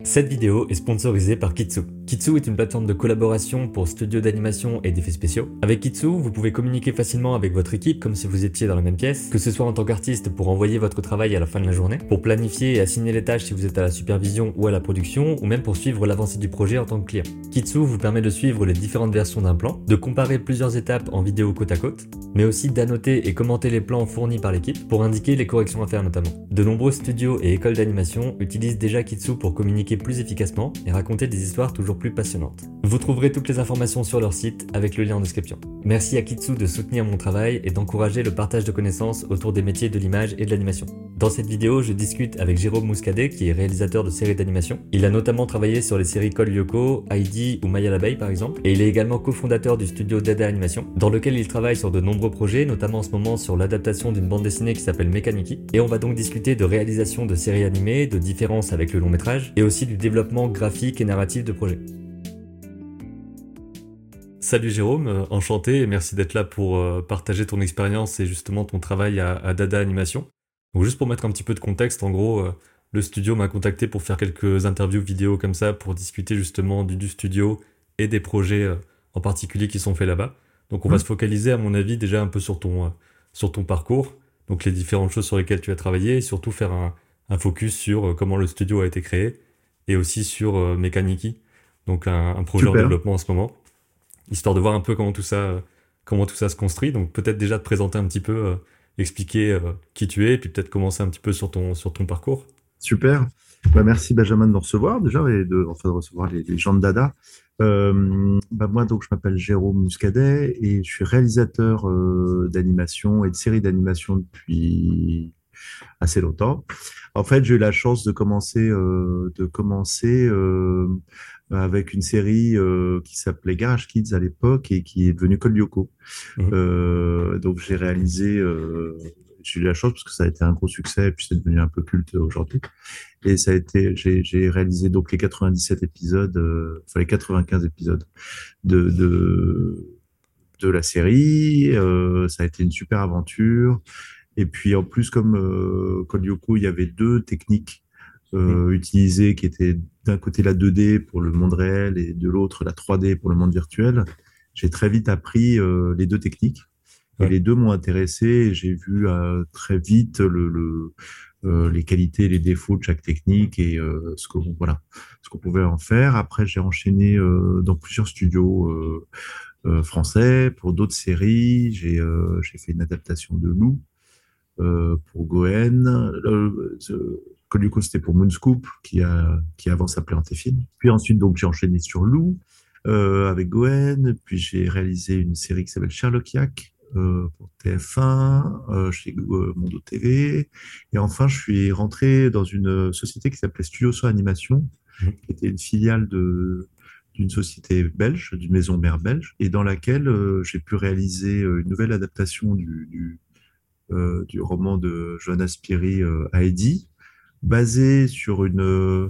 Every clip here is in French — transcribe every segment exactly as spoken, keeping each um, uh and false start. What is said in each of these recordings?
Cette vidéo est sponsorisée par Kitsu. Kitsu est une plateforme de collaboration pour studios d'animation et d'effets spéciaux. Avec Kitsu, vous pouvez communiquer facilement avec votre équipe comme si vous étiez dans la même pièce, que ce soit en tant qu'artiste pour envoyer votre travail à la fin de la journée, pour planifier et assigner les tâches si vous êtes à la supervision ou à la production, ou même pour suivre l'avancée du projet en tant que client. Kitsu vous permet de suivre les différentes versions d'un plan, de comparer plusieurs étapes en vidéo côte à côte, mais aussi d'annoter et commenter les plans fournis par l'équipe pour indiquer les corrections à faire notamment. De nombreux studios et écoles d'animation utilisent déjà Kitsu pour communiquer plus efficacement et raconter des histoires toujours plus passionnantes. Vous trouverez toutes les informations sur leur site avec le lien en description. Merci à Kitsu de soutenir mon travail et d'encourager le partage de connaissances autour des métiers de l'image et de l'animation. Dans cette vidéo, je discute avec Jérôme Mouscadet qui est réalisateur de séries d'animation. Il a notamment travaillé sur les séries Code Lyoko, Heidi ou Maya l'abeille par exemple, et il est également cofondateur du studio Dada Animation, dans lequel il travaille sur de nombreux projets, notamment en ce moment sur l'adaptation d'une bande dessinée qui s'appelle Mekaniki. Et on va donc discuter de réalisation de séries animées, de différences avec le long métrage, et aussi du développement graphique et narratif de projets. Salut Jérôme, euh, enchanté et merci d'être là pour euh, partager ton expérience et justement ton travail à, à Dada Animation. Donc juste pour mettre un petit peu de contexte, en gros, euh, le studio m'a contacté pour faire quelques interviews vidéo comme ça pour discuter justement du, du studio et des projets euh, en particulier qui sont faits là-bas. Donc on va Mmh. se focaliser à mon avis déjà un peu sur ton, euh, sur ton parcours, donc les différentes choses sur lesquelles tu as travaillé et surtout faire un, un focus sur euh, comment le studio a été créé et aussi sur euh, Mekaniki, donc un, un projet en Super. développement en ce moment, histoire de voir un peu comment tout ça, euh, comment tout ça se construit. Donc peut-être déjà te présenter un petit peu, euh, expliquer euh, qui tu es, et puis peut-être commencer un petit peu sur ton, sur ton parcours. Super. Bah, merci Benjamin de me recevoir déjà et de, enfin, de recevoir les, les gens de Dada. Euh, bah, moi, donc, je m'appelle Jérôme Muscadet et je suis réalisateur euh, d'animation et de séries d'animation depuis assez longtemps. En fait, j'ai eu la chance de commencer, euh, de commencer euh, avec une série euh, qui s'appelait Garage Kids à l'époque et qui est devenue Code Lyoko. Mhm. Euh, donc j'ai réalisé, euh, j'ai eu la chance parce que ça a été un gros succès et puis c'est devenu un peu culte aujourd'hui. Et ça a été, j'ai, j'ai réalisé donc les quatre-vingt-dix-sept épisodes, euh, enfin les quatre-vingt-quinze épisodes de de de la série. Euh, ça a été une super aventure. Et puis en plus comme euh, Code Lyoko, il y avait deux techniques Mhm. euh, utilisées qui étaient d'un côté la deux D pour le monde réel et de l'autre la trois D pour le monde virtuel. J'ai très vite appris euh, les deux techniques. Et Ouais. les deux m'ont intéressé et j'ai vu euh, très vite le, le, euh, les qualités et les défauts de chaque technique et euh, ce qu'on voilà, ce qu'on pouvait en faire. Après, j'ai enchaîné euh, dans plusieurs studios euh, euh, français pour d'autres séries. J'ai euh, j'ai fait une adaptation de Lou euh, pour Goen. Euh, ce- Colico, c'était pour Moonscoop, qui a qui avant s'appelait Antéphine. Puis ensuite, donc, j'ai enchaîné sur Lou euh, avec Goen. Puis j'ai réalisé une série qui s'appelle Sherlock Yak euh, pour T F un, euh, chez euh, Mondo T V. Et enfin, je suis rentré dans une société qui s'appelait Studio So Animation, Mhm. qui était une filiale de d'une société belge, d'une maison mère belge, et dans laquelle euh, j'ai pu réaliser euh, une nouvelle adaptation du, du, euh, du roman de Johanna Spiri, euh, Heidi, basé sur une, euh,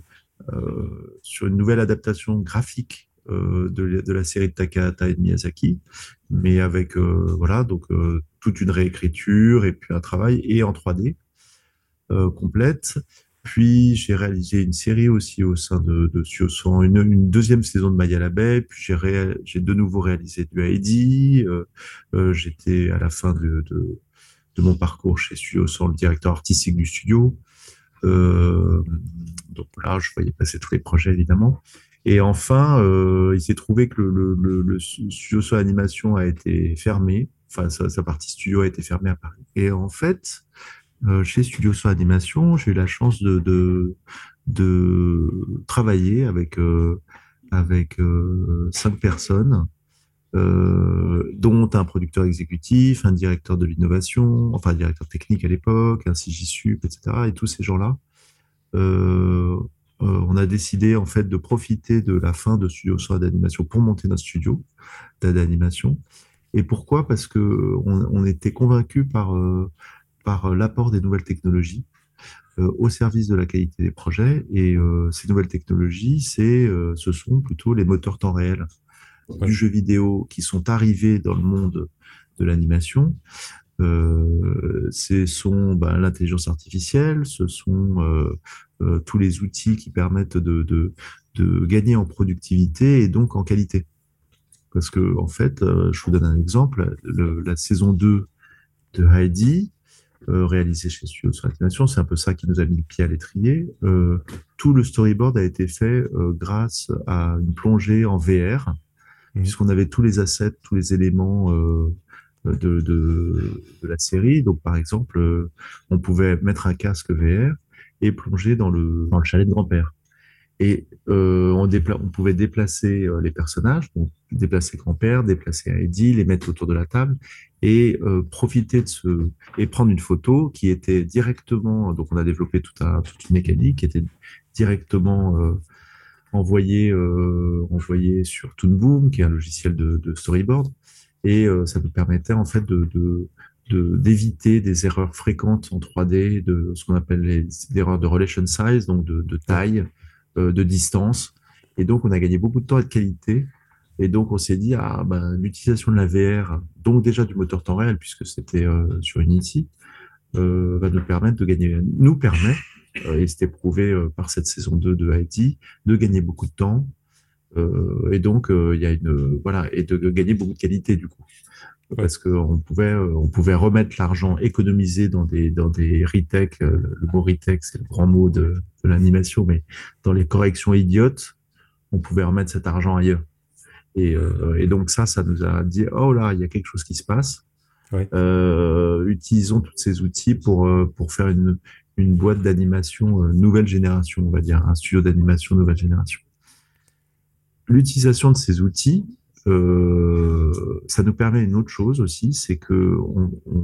sur une nouvelle adaptation graphique euh, de, de la série de Takahata et de Miyazaki, mais avec euh, voilà donc euh, toute une réécriture et puis un travail et en trois D euh, complète. Puis j'ai réalisé une série aussi au sein de, de Suosan, une, une deuxième saison de Maya l'abeille. Puis j'ai ré, j'ai de nouveau réalisé du Heidi. Euh, euh, j'étais à la fin de, de, de mon parcours chez Suosan, le directeur artistique du studio. Euh, donc là, je voyais passer tous les projets évidemment. Et enfin, euh, il s'est trouvé que le, le, le, le studio sur animation a été fermé. Enfin, sa, sa partie studio a été fermée à Paris. Et en fait, euh, chez Studio sur Animation, j'ai eu la chance de, de, de travailler avec, euh, avec euh, cinq personnes, euh, dont un producteur exécutif, un directeur de l'innovation, enfin un directeur technique à l'époque, un C J Sup, et cetera. Et tous ces gens-là, euh, euh, on a décidé en fait de profiter de la fin de Studio Soir d'animation pour monter notre studio d'animation. Et pourquoi? Parce que on, on était convaincus par euh, par l'apport des nouvelles technologies euh, au service de la qualité des projets. Et euh, ces nouvelles technologies, c'est, euh, ce sont plutôt les moteurs temps réel Ouais. du jeu vidéo qui sont arrivés dans le monde de l'animation Euh, ce sont ben, l'intelligence artificielle, ce sont euh, euh, tous les outils qui permettent de, de, de gagner en productivité et donc en qualité. Parce que, en fait, euh, je vous donne un exemple, le- la saison deux de Heidi, euh, réalisée chez Studio sur l'animation, c'est un peu ça qui nous a mis le pied à l'étrier. Euh, tout le storyboard a été fait euh, grâce à une plongée en V R, Mhm. puisqu'on avait tous les assets, tous les éléments euh, de, de, de la série. Donc, par exemple, euh, on pouvait mettre un casque V R et plonger dans le, dans le chalet de grand-père. Et euh, on, dépla- on pouvait déplacer euh, les personnages, donc déplacer grand-père, déplacer Heidi, les mettre autour de la table et euh, profiter de ce et prendre une photo qui était directement. Donc on a développé tout un, toute une mécanique qui était directement euh, envoyée euh, envoyée sur Toon Boom, qui est un logiciel de, de storyboard, et euh, ça nous permettait en fait de, de de- d'éviter des erreurs fréquentes en trois D, de ce qu'on appelle les erreurs de relation size, donc de, de Ouais. taille, euh, de distance. Et donc, on a gagné beaucoup de temps et de qualité. Et donc, on s'est dit, ah, ben, l'utilisation de la V R, donc déjà du moteur temps réel, puisque c'était euh, sur Unity, euh, va nous permettre de gagner, nous permet, euh, et c'était prouvé euh, par cette saison deux de Haïti, de gagner beaucoup de temps. Euh, et donc, euh, il y a une, voilà, et de, de gagner beaucoup de qualité, du coup Ouais. parce qu'on pouvait, euh, on pouvait remettre l'argent économisé dans des, dans des retech. Euh, le mot retech, c'est le grand mot de, de l'animation, mais dans les corrections idiotes, on pouvait remettre cet argent ailleurs. Et, euh, et donc ça, ça nous a dit, oh là, il y a quelque chose qui se passe. Ouais. Euh, utilisons tous ces outils pour, euh, pour faire une, une boîte d'animation euh, nouvelle génération, on va dire, un studio d'animation nouvelle génération. L'utilisation de ces outils, euh, ça nous permet une autre chose aussi, c'est que on, on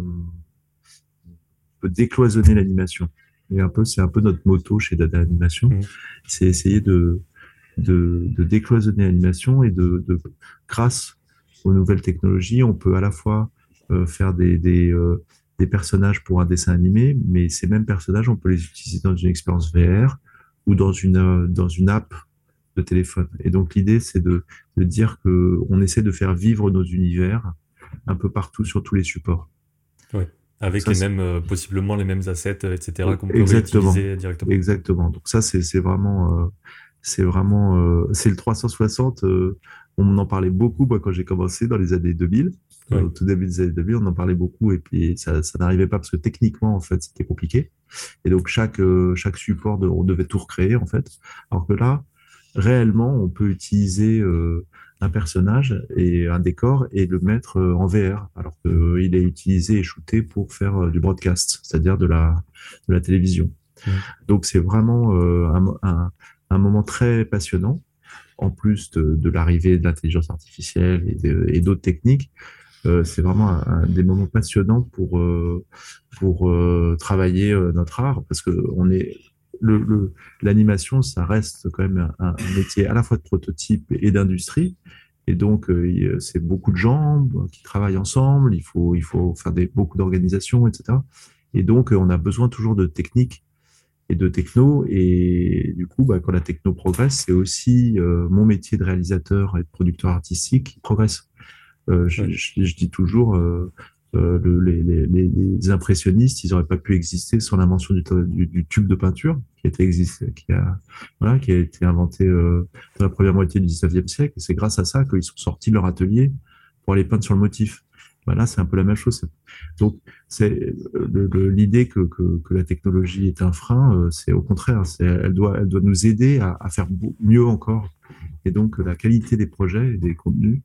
peut décloisonner l'animation. Et un peu, c'est un peu notre motto chez Dada Animation, Mhm. c'est essayer de, de, de décloisonner l'animation et de, de, grâce aux nouvelles technologies, on peut à la fois euh, faire des, des, euh, des personnages pour un dessin animé, mais ces mêmes personnages, on peut les utiliser dans une expérience V R ou dans une, euh, dans une app de téléphone. Et donc l'idée, c'est de, de dire que on essaie de faire vivre nos univers un peu partout sur tous les supports. Ouais. Donc Avec ça, les c'est mêmes, euh, possiblement les mêmes assets, euh, et cetera, qu'on peut exactement, réutiliser directement. exactement. Donc ça, c'est c'est vraiment, euh, c'est vraiment, euh, c'est le trois cent soixante. Euh, on en parlait beaucoup moi, quand j'ai commencé dans les années deux mille. Euh, Ouais. Au tout début des années deux mille, on en parlait beaucoup et puis ça, ça n'arrivait pas parce que techniquement, en fait, c'était compliqué. Et donc chaque euh, chaque support, de, on devait tout recréer en fait. Alors que là, réellement, on peut utiliser euh, un personnage et un décor et le mettre euh, en V R, alors qu'il est utilisé et shooté pour faire euh, du broadcast, c'est-à-dire de la de la télévision. Mhm. Donc c'est vraiment euh, un, un, un moment très passionnant, en plus de, de l'arrivée de l'intelligence artificielle et, de- et d'autres techniques. Euh, c'est vraiment un, un des moments passionnants pour euh, pour euh, travailler euh, notre art parce que on est le, le l'animation ça reste quand même un, un métier à la fois de prototype et d'industrie et donc euh, il- c'est beaucoup de gens qui travaillent ensemble, il faut il faut faire des beaucoup d'organisations, etc. Et donc euh, on a besoin toujours de techniques et de techno et du coup bah, quand la techno progresse c'est aussi euh, mon métier de réalisateur et de producteur artistique qui progresse. Euh, je, Ouais. je, je dis toujours, euh, euh, le, les, les, les, impressionnistes, ils n'auraient pas pu exister sans l'invention du, du, du tube de peinture qui a été existé, qui a, voilà, qui a été inventé euh, dans la première moitié du dix-neuvième siècle. Et c'est grâce à ça qu'ils sont sortis de leur atelier pour aller peindre sur le motif. Ben là, c'est un peu la même chose. Donc, c'est l'idée que, que, que la technologie est un frein, euh, c'est au contraire, c'est elle doit, elle doit nous aider à, à faire mieux encore. Et donc, la qualité des projets et des contenus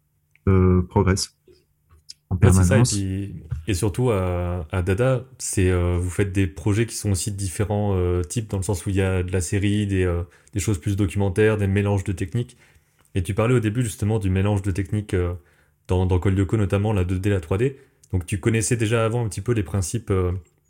euh, progresse en Ouais, c'est ça. Et permanence. puis, et surtout à, à Dada, c'est, euh, vous faites des projets qui sont aussi de différents euh, types, dans le sens où il y a de la série, des, euh, des choses plus documentaires, des mélanges de techniques. Et tu parlais au début justement du mélange de techniques euh, dans, dans Code Lyoko, notamment la deux D, la trois D. Donc tu connaissais déjà avant un petit peu les principes euh,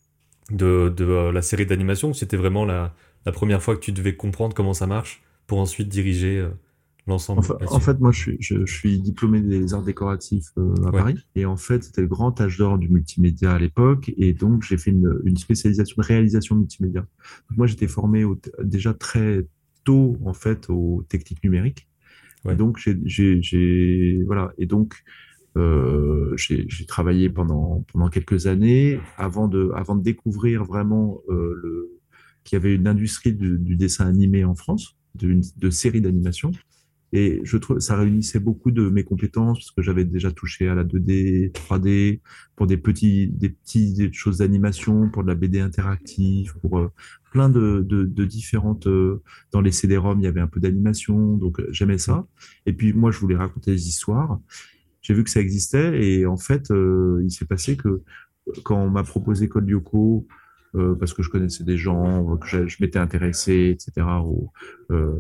de, de euh, la série d'animation, ou c'était vraiment la, la première fois que tu devais comprendre comment ça marche pour ensuite diriger euh, l'ensemble Enfin, en là-dessus? fait, moi, je suis, je, je suis diplômé des arts décoratifs euh, à Ouais. Paris. Et en fait, c'était le grand âge d'or du multimédia à l'époque. Et donc, j'ai fait une, une spécialisation de réalisation multimédia. Donc, moi, j'étais formé au, déjà très tôt, en fait, aux techniques numériques. Et Ouais. donc, j'ai, j'ai, j'ai- voilà. Et donc, Euh, j'ai, j'ai travaillé pendant pendant quelques années avant de avant de découvrir vraiment euh, le qu'il y avait une industrie du, du dessin animé en France, de, de séries d'animation. Et je trouve ça réunissait beaucoup de mes compétences parce que j'avais déjà touché à la deux D, trois D, pour des petits, des petits des choses d'animation, pour de la B D interactive, pour euh, plein de, de, de différentes. Euh, dans les C D-ROM, il y avait un peu d'animation, donc euh, j'aimais ça. Et puis moi, je voulais raconter des histoires. J'ai vu que ça existait et en fait, euh, il s'est passé que quand on m'a proposé Code Lyoko, euh, parce que je connaissais des gens, que je, je m'étais intéressé, et cetera, au, euh,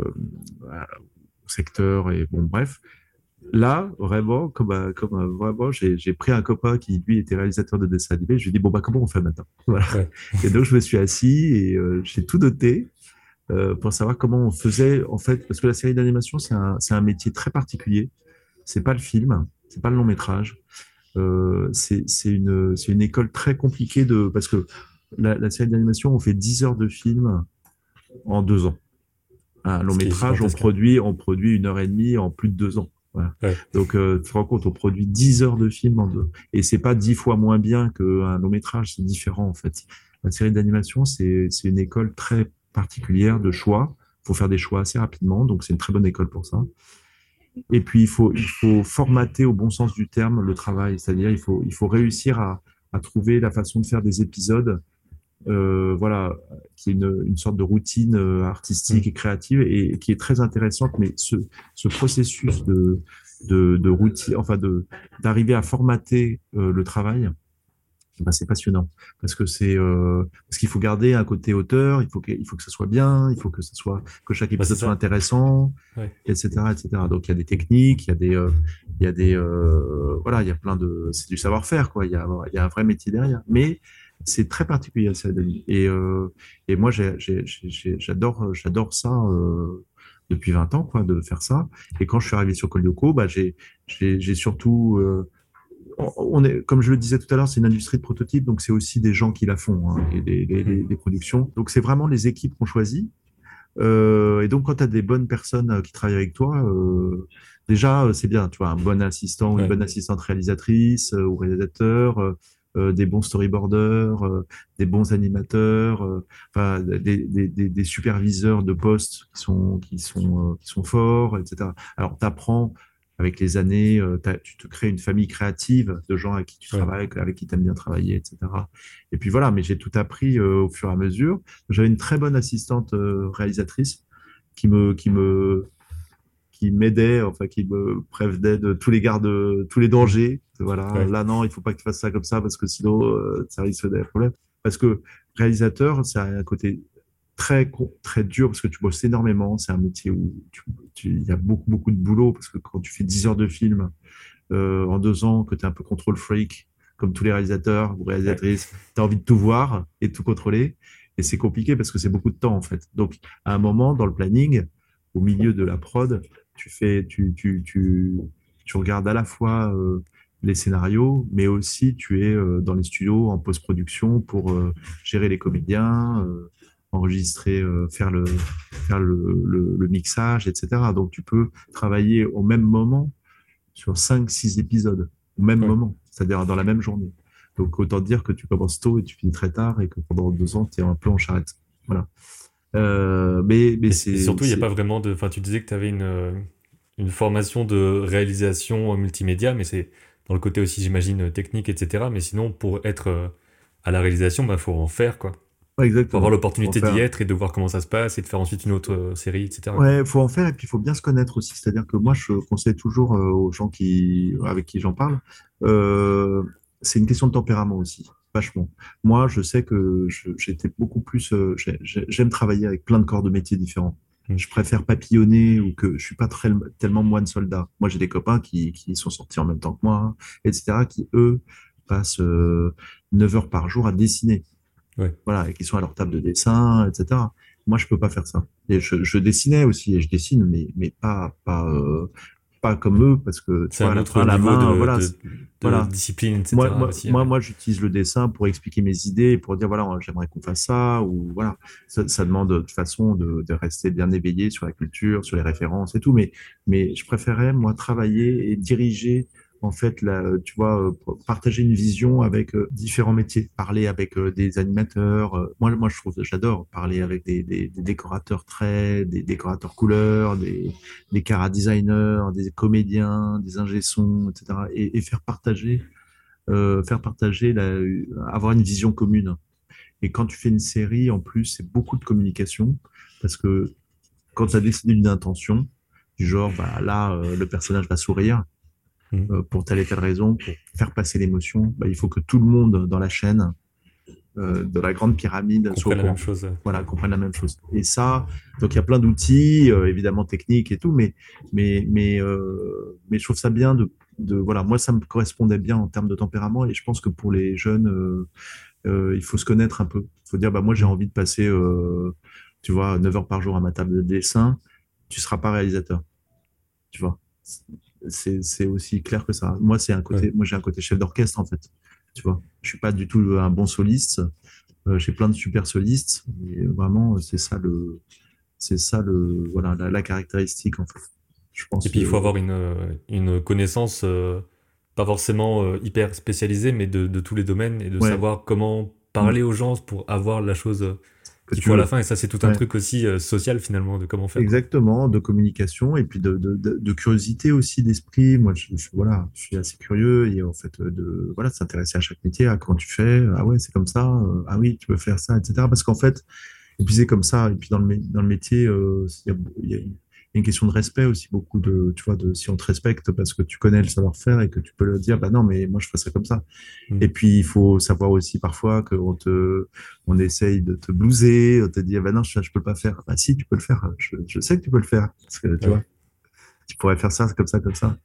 au secteur et bon, bref. Là, vraiment, comme, un- comme un- vraiment, j'ai, j'ai pris un copain qui, lui, était réalisateur de dessin animé. Je lui ai dit, bon, bah, comment on fait maintenant? Voilà. Ouais. Et donc, je me suis assis et euh, j'ai tout noté euh, pour savoir comment on faisait, en fait, parce que la série d'animation, c'est un, c'est un métier très particulier. C'est pas le film, c'est pas le long métrage. Euh, c'est, c'est une, c'est une école très compliquée de, parce que la, la série d'animation, on fait dix heures de film en deux ans. Un long Ce qui est métrage, on gigantesque, hein. produit, on produit une heure et demie en plus de deux ans. Voilà. Ouais. Donc, euh, tu te rends compte, on produit dix heures de film en deux. Et c'est pas dix fois moins bien qu'un long métrage, c'est différent, en fait. La série d'animation, c'est, c'est une école très particulière de choix. Il faut faire des choix assez rapidement, donc c'est une très bonne école pour ça. Et puis, il faut, il faut formater au bon sens du terme le travail, c'est-à-dire il faut, il faut réussir à, à trouver la façon de faire des épisodes, euh, voilà, qui est une, une sorte de routine euh, artistique Mm. et créative et, qui est très intéressante. Mais ce, ce processus de, de, de routine, enfin de d'arriver à formater euh, le travail, ben, c'est passionnant parce que c'est euh, parce qu'il faut garder un côté auteur, il faut que il faut que ça soit bien, il faut que ça soit que chaque Bah, c'est épisode soit ça. intéressant, Ouais. et cetera, et cetera. Donc il y a des techniques, il y a des euh, il y a des euh, voilà, il y a plein de c'est du savoir-faire quoi. Il y a il y a un vrai métier derrière, mais c'est très particulier ça et euh, et moi j'ai j'ai j'ai- j'adore j'adore ça. Euh, depuis vingt ans, quoi, de faire ça. Et quand je suis arrivé sur Colioco, bah, j'ai, j'ai, j'ai surtout, euh, on est, comme je le disais tout à l'heure, c'est une industrie de prototypes, donc c'est aussi des gens qui la font, hein, et des, des, des, Mm. des productions. Donc c'est vraiment les équipes qu'on choisit. Euh, et donc quand tu as des bonnes personnes euh, qui travaillent avec toi, euh, déjà euh, c'est bien, tu vois, un bon assistant ou une Ouais. bonne assistante réalisatrice euh, ou réalisateur, euh, euh, des bons storyboarders, euh, des bons animateurs, euh, enfin des, des, des, des superviseurs de postes qui sont qui sont euh, qui sont forts, et cetera. Alors tu apprends avec les années, euh, t'as- tu te crées une famille créative de gens avec qui tu Ouais. travailles, avec qui tu aimes bien travailler, et cetera. Et puis voilà, mais j'ai tout appris euh, au fur et à mesure. J'avais une très bonne assistante euh, réalisatrice qui me, qui me, qui m'aidait, enfin qui me prévenait de tous les gardes, tous les Mm. dangers. Voilà, Ouais. là non, il faut pas que tu fasses ça comme ça parce que sinon euh, ça risque d'être un problème. Parce que réalisateur, c'est un côté très très dur parce que tu bosses énormément. C'est un métier où tu, tu, il y a beaucoup beaucoup de boulot parce que quand tu fais dix heures de film euh, en deux ans, que tu es un peu contrôle freak, comme tous les réalisateurs ou Ouais. réalisatrices, tu as envie de tout voir et de tout contrôler. Et c'est compliqué parce que c'est beaucoup de temps, en fait. Donc, à un moment, dans le planning, au milieu de la prod, tu fais, tu, tu, tu, tu regardes à la fois euh, les scénarios, mais aussi tu es euh, dans les studios en post-production pour euh, gérer les comédiens, euh, enregistrer, euh, faire le, faire le, le, le mixage, et cetera. Donc, tu peux travailler au même moment sur cinq, six épisodes au même Ouais. moment, c'est-à-dire dans la même journée. Donc autant dire que tu commences tôt et tu finis très tard et que pendant deux ans, tu es un peu en charrette. Voilà. Euh, mais mais Et, et c'est, surtout, il n'y a c'est pas vraiment de. Enfin, tu disais que tu avais une, euh, une formation de réalisation euh, multimédia, mais c'est dans le côté aussi, j'imagine, euh, technique, et cetera. Mais sinon, pour être euh, à la réalisation, bah, faut en faire, quoi. pas Faut avoir exactement. Faut en l'opportunité d'y faire. être et de voir comment ça se passe et de faire ensuite une autre euh, série, et cetera, quoi. Ouais, faut en faire et puis il faut bien se connaître aussi. C'est-à-dire que moi, je conseille toujours euh, aux gens qui, avec qui j'en parle, euh, c'est une question de tempérament aussi, vachement. Moi, je sais que je- j'étais beaucoup plus, euh, j'ai- j'ai- j'aime travailler avec plein de corps de métiers différents. Mm. Je préfère papillonner ou que je suis pas très, tellement moine soldat. Moi, j'ai des copains qui, qui sont sortis en même temps que moi, hein, et cetera, qui eux passent euh, neuf heures par jour à dessiner, Ouais. voilà, et qui sont à leur table de dessin, et cetera. Moi, je peux pas faire ça. Et je, je dessinais aussi, et je dessine, mais, mais pas, pas, euh, pas comme eux, parce que tu C'est vois, à un la autre fin, la niveau main, de, voilà, de, c'est- de voilà. discipline, Moi, et cetera moi, aussi, moi, ouais. moi, j'utilise le dessin pour expliquer mes idées, pour dire, voilà, j'aimerais qu'on fasse ça, ou voilà. Ça, ça demande de toute façon de, de rester bien éveillé sur la culture, sur les références et tout, mais, mais je préférais, moi, travailler et diriger en fait, là, tu vois, euh, partager une vision avec euh, différents métiers, parler avec euh, des animateurs. euh, moi, moi, je trouve, j'adore parler avec des, des, des décorateurs traits, des décorateurs couleurs, des, des cara designers, des comédiens, des ingé sons, et cetera. Et, et faire partager, euh, faire partager, la, avoir une vision commune. Et quand tu fais une série, en plus, c'est beaucoup de communication parce que quand tu as décidé d'une intention, du genre, bah, là, euh, le personnage va sourire Mm. euh, pour telle et telle raison, pour faire passer l'émotion, bah, il faut que tout le monde dans la chaîne, euh, de la grande pyramide, Qu'on soit au prenne la même courant. chose. Voilà, comprenne la même chose. Et ça, donc il y a plein d'outils, euh, évidemment techniques et tout, mais mais mais euh, mais je trouve ça bien de de voilà, moi ça me correspondait bien en termes de tempérament et je pense que pour les jeunes, euh, euh, il faut se connaître un peu. Il faut dire bah moi j'ai Mm. envie de passer, euh, tu vois, neuf heures par jour à ma table de dessin. Tu seras pas réalisateur, tu vois. C'est c'est aussi clair que ça. Moi c'est un Ouais. côté, moi j'ai un côté chef d'orchestre en fait, tu vois. Je suis pas du tout un bon soliste. Euh, j'ai plein de super solistes, mais vraiment, c'est ça le, c'est ça le, voilà, la, la caractéristique, en fait. Je Et pense puis il faut que, avoir une, euh, une connaissance, euh, pas forcément euh, hyper spécialisée, mais de, de tous les domaines et de ouais, savoir comment mm, parler aux gens pour avoir la chose euh, que qu'il tu faut à la veux. fin. Et ça, c'est tout un Ouais, truc aussi euh, social finalement de comment faire, quoi. exactement, de communication et puis de, de, de, de curiosité aussi d'esprit. Moi, je, je- voilà, je suis assez curieux et en fait, euh, de, voilà, de s'intéresser à chaque métier, à comment tu fais. Ah ouais, c'est comme ça. euh, Ah oui, tu peux faire ça, et cetera. Parce qu'en fait, et puis c'est comme ça. Et puis dans le, mé- dans le métier, euh, il y a, il y a une question de respect aussi, beaucoup de, tu vois, de si on te respecte parce que tu connais le savoir-faire et que tu peux le dire, bah non, mais moi je fais ça comme ça. Mm. Et puis il faut savoir aussi parfois qu'on te, on essaye de te blouser, on te dit, ah bah non, ça je peux pas faire. Bah si, tu peux le faire. Je, je sais que tu peux le faire. Parce que tu vois, Ouais. tu pourrais faire ça comme ça, comme ça.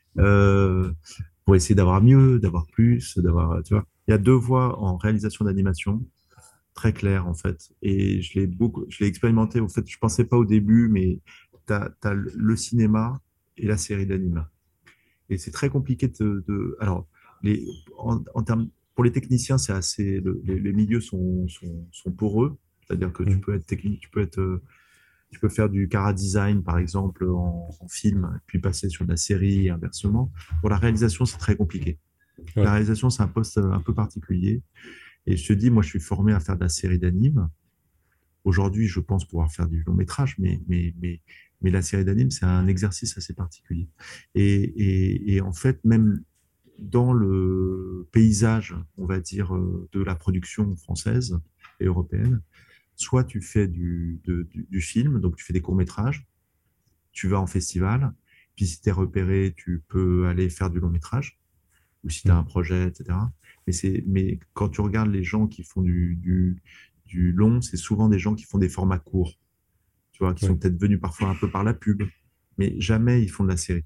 Euh, pour essayer d'avoir mieux, d'avoir plus, d'avoir, tu vois. Il y a deux voies en réalisation d'animation très clair en fait. Et je l'ai beaucoup, je l'ai expérimenté. En fait, je pensais pas au début, mais t'as, t'as le cinéma et la série d'anime. Et c'est très compliqué de, de alors les, en, en termes, pour les techniciens, c'est assez, le- les, les milieux sont, sont, sont poreux. C'est-à-dire que tu Mm. peux être technique, tu peux être, euh, tu peux faire du cara design par exemple en, en film, puis passer sur de la série et inversement. Pour la réalisation, c'est très compliqué. La Ouais. réalisation, c'est un poste un peu particulier. Et je te dis, moi, je suis formé à faire de la série d'anime. Aujourd'hui, je pense pouvoir faire du long métrage, mais, mais, mais, mais la série d'anime, c'est un exercice assez particulier. Et, et, et en fait, même dans le paysage, on va dire, euh, de la production française et européenne, soit tu fais du, de- du, du film, donc tu fais des courts-métrages, tu vas en festival, puis si tu es repéré, tu peux aller faire du long métrage, ou si tu as Mm. un projet, et cetera. Mais, c'est, mais quand tu regardes les gens qui font du, du, du long, c'est souvent des gens qui font des formats courts, tu vois, qui sont Ouais. peut-être venus parfois un peu par la pub, mais jamais ils font de la série.